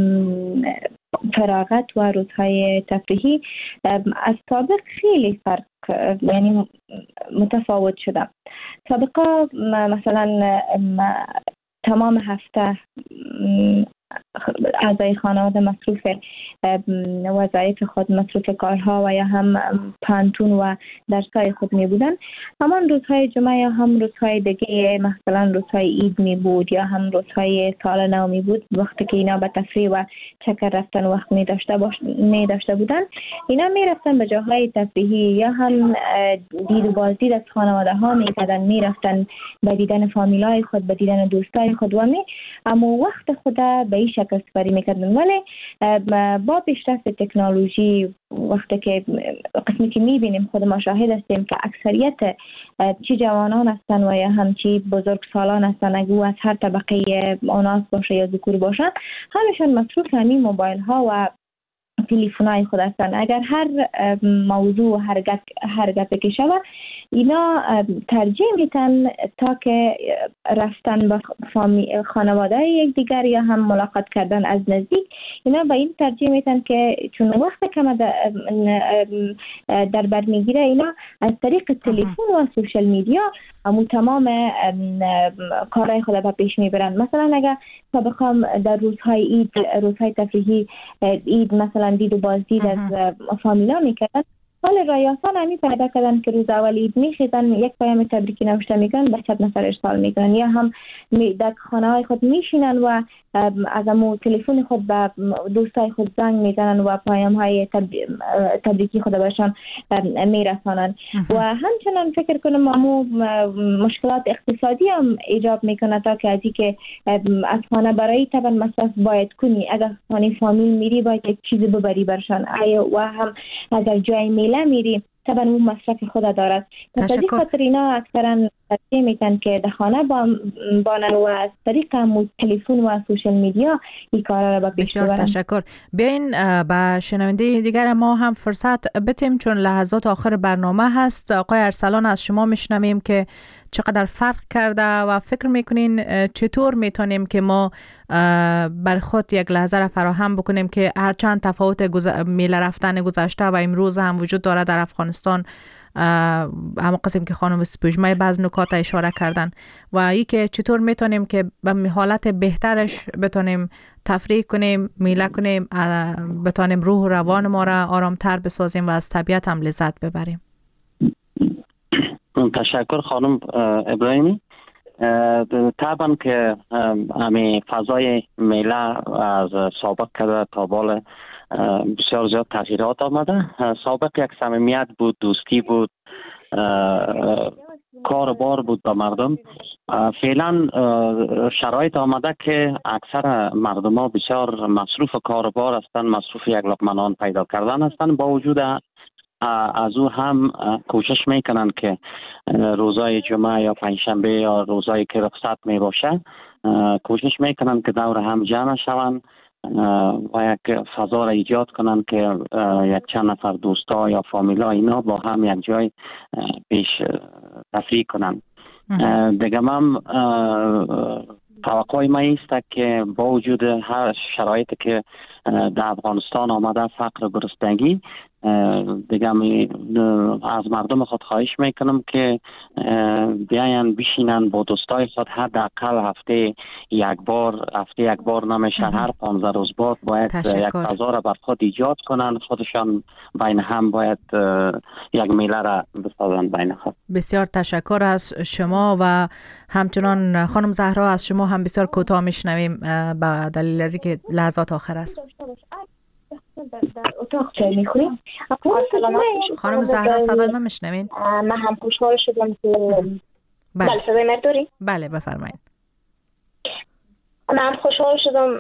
فراغت و روزهای تفریحی از سابق خیلی فرق یعنی متفاوت شده. سابقا مثلا تمام هفته اعضای خانواده مصروف وظایف خود، مصروف کارها و یا هم پانتون و درسای خود می بودن. همان روزهای جمعه یا هم روزهای دیگه، مثلا روزهای عید می بود یا هم روزهای سال نو می بود، وقتی که اینا به تفریح و چکر رفتن وقت می داشته بودن، اینا می رفتن به جاهای تفریحی یا هم دید و بازدید از خانواده ها می کردن، می رفتن به دیدن فامیلای خود، به دیدن دوستای خود اما وقت خود به این شکل سپری می کردن. ولی با پیشرفت تکنولوژی، وقتی که قسمی که می بینیم خود ما شاهد هستیم که اکثریت چی جوانان هستن و یا هم چی بزرگ سالان هستن، اگه از هر طبقه آناس باشه یا ذکور باشن، همشان مصروف همین موبایل ها و تلفن‌های خود هستن. اگر هر موضوع هر گپ که شود، اینا ترجیح میتن تا که رفتن به خانواده یک دیگر یا هم ملاقات کردن از نزدیک، اینا به این ترجیح میتن که چون وقت کم در بر میگیره، اینا از طریق تلفن و سوشل میدیا تمام کارهای خود به پیش میبرن. مثلا اگر تا بخوام در روزهای عید، روزهای تفریحی عید، مثلا دید و بازدید از فامیلا میکردن، حال رایاسان همی پیدا کردن که روز اول عید میخیزن، یک پیام تبریکی نوشته میکنن، به 100 نفر ارسال میکنن، یا هم در خانه های خود میشینن و از امو تلفن خود به دوستای خود زنگ میزنن و پیام های تبریکی خود بهشان میرسانن. و همچنان فکر کنم امو مشکلات اقتصادی هم ایجاب میکنه، تا که ازی که از خانه برای طبعا مصرف باید کنی، اگر خانه فامیل میری باید یک چیز ببری برشان، و هم اگر جای میله میری طبعا اون مصرف خود دارد. تشکر. خاطر اینا اکثرا ترجیح میکنن که در خانه بانن و از طریق تلفن و سوشل میدیا این کارا را به پیش ببرن. بسیار تشکر. بیاین به شنونده دیگر ما هم فرصت بدیم، چون لحظات آخر برنامه هست. آقای ارسلان، از شما میشنویم که چقدر فرق کرده و فکر میکنین چطور میتونیم که ما بر خود یک لحظه را فراهم بکنیم که هرچند تفاوت میله رفتن گذشته و امروز هم وجود داره در افغانستان، اما قسم که خانم سپوږمۍ بعض نکات اشاره کردن، و ای که چطور میتونیم که به حالت بهترش بتونیم تفریح کنیم، میله کنیم، بتونیم روح و روان ما را آرامتر بسازیم و از طبیعت هم لذت ببریم. تشکر خانم ابراهیمی. طبعا که همین فضای میله از سابق کرده تا بال بسیار زیاد تغییرات آمده. سابق یک صمیمیت بود، دوستی بود، کار بار بود با مردم. فعلا شرایط آمده که اکثر مردم ها بسیار مصروف کار بار هستند، مصروف یک لقمه نان پیدا کردن هستند. با وجود از او هم کوشش میکنن که روزای جمعه یا پنجشنبه یا روزایی که رخصت می باشه، کوشش میکنن که دور هم جمع شوند و یک فضا را ایجاد کنن که یک چند نفر دوستا یا فامیلا اینا با هم یک جای پیش تفریح کنن. دیگه من توقع ما است که با وجود هر شرایطی که در افغانستان آمده، فقر و گرسنگی، دیگه از مردم خود خواهش میکنم که بیاین بشینن با دوستای خود، حداقل هفته یک بار نمیشه، هر 15 روز بعد باید یک فضا را بر خود ایجاد کنن، خودشان بین هم باید یک میله را بسازن بین خود. بسیار تشکر از شما و همچنان خانم زهرا، از شما هم بسیار کوتاه میشنویم به دلیل از اینکه لحظات آخر است. در اتاق چای میخوریم. خانم زهرا، صدای من میشنوین؟ من هم خوشحال شدم که بله صدای من داری؟ بله بفرمایید. من هم خوشحال شدم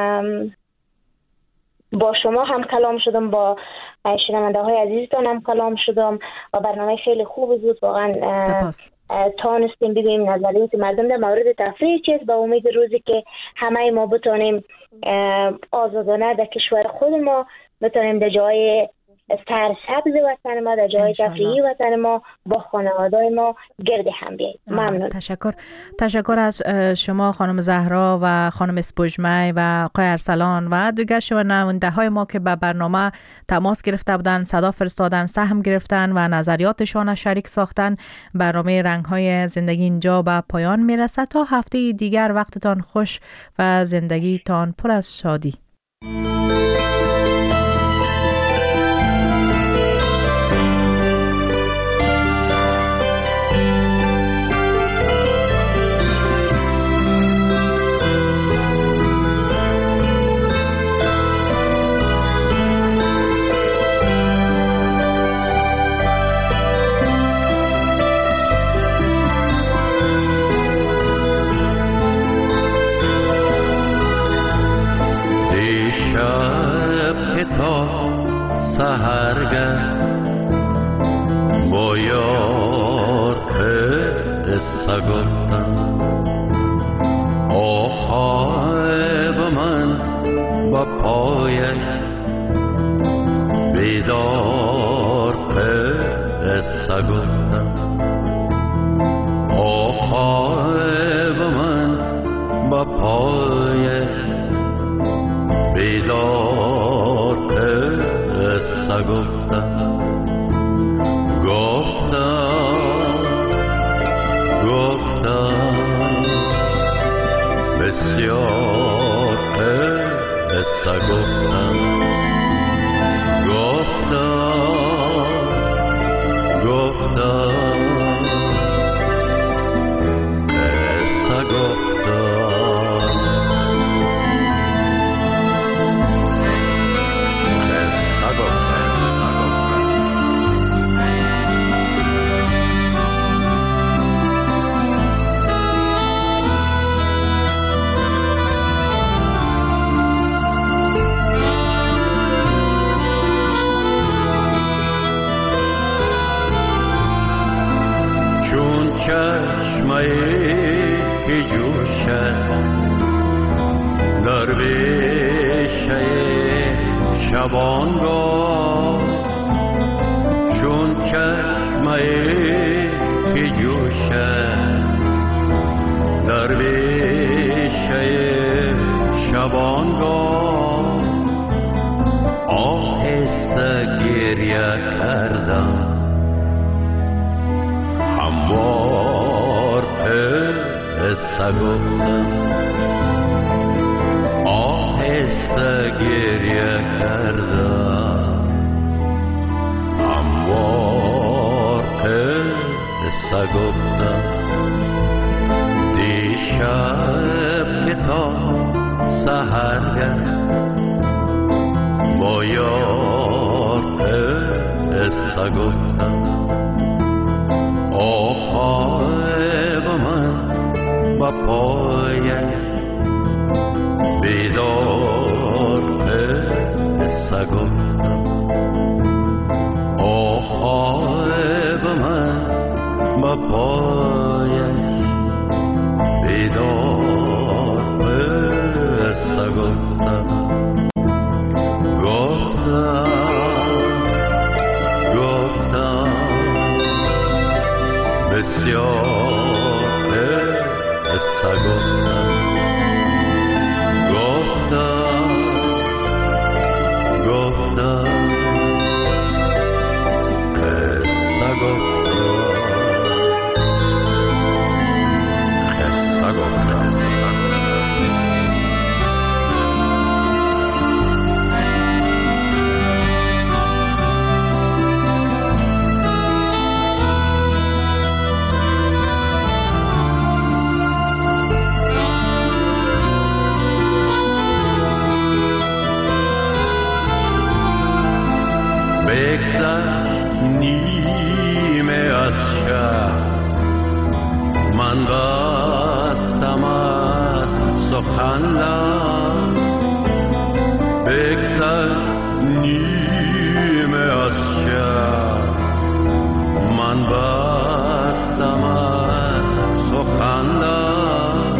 با شما هم کلام شدم، با شنونده های عزیزتان هم کلام شدم و برنامه خیلی خوب بود واقعا. سپاس. تانستیم ببینیم نظریات مردم در مورد تفریح چیست. با امید روزی که همه ما بتونیم آزادانه در کشور خود ما بتونیم در جای سرسبز وطن ما، در جای تفریحی وطن ما با خانواده ما گرد هم بیایید. ممنون. تشکر از شما خانم زهرا و خانم اسپوجمی و آقای ارسلان و دیگر شنونده های ما که به برنامه تماس گرفته بودن، صدا فرستادن، سهم گرفتن و نظریاتشان شریک ساختن. برنامه رنگ های زندگی اینجا به پایان میرسه. تا هفته دیگر وقتتان خوش و زندگیتان پر از شادی. سحرگه با یار قصه گفتم، آخای به من با پایش بیدار قصه گفتم، آخای به من با پایش بیدار قصه گفتم، بسیار قصه گفتم، قصه چون چشمه که جوشد در بیشه شبانگاه، چون چشمه که جوشد در بیشه شبانگاه، آهسته گریه کردم، هموار قصه گفتم، آهسته گریه کردم، هموار قصه گفتم، دیشب که تا سحرگه با یار قصه گفتم، آخای به من با پایش بیدار قصه گفتم، آخای به من با پایش بیدار قصه گفتم، بسیار قصه گفتم، قصه گفتم، قصه گفتم. بگذشت نیمه از شب، من بستم از سخن لب، بگذشت نیمه از شب، من بستم از سخن لب،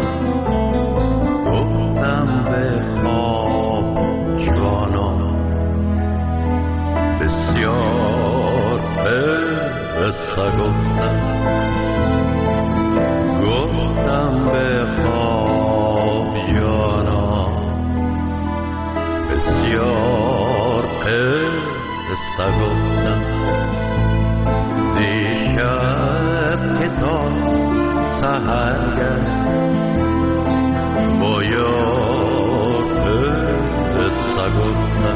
گفتم به خواب جانم بسیار قصه گفتم به خواب جانا، بسیار قصه گفتم دیشب که تا سحر گرد با یار قصه گفتم.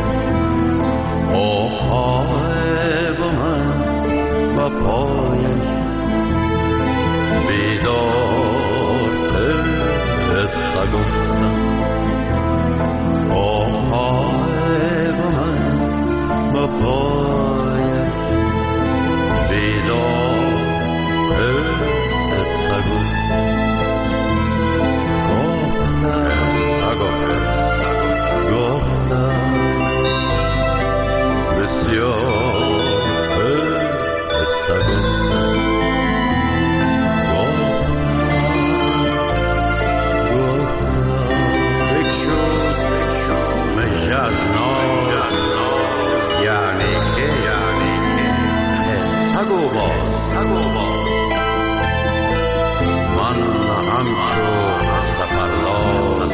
آخای با من با پایش بیدار قصه گفتم. آخای با من با پایش بیدار قصه گفتم. گفتم بسیار قصه گفتم. یعنی که قصه گو باز من همچون سفرلاز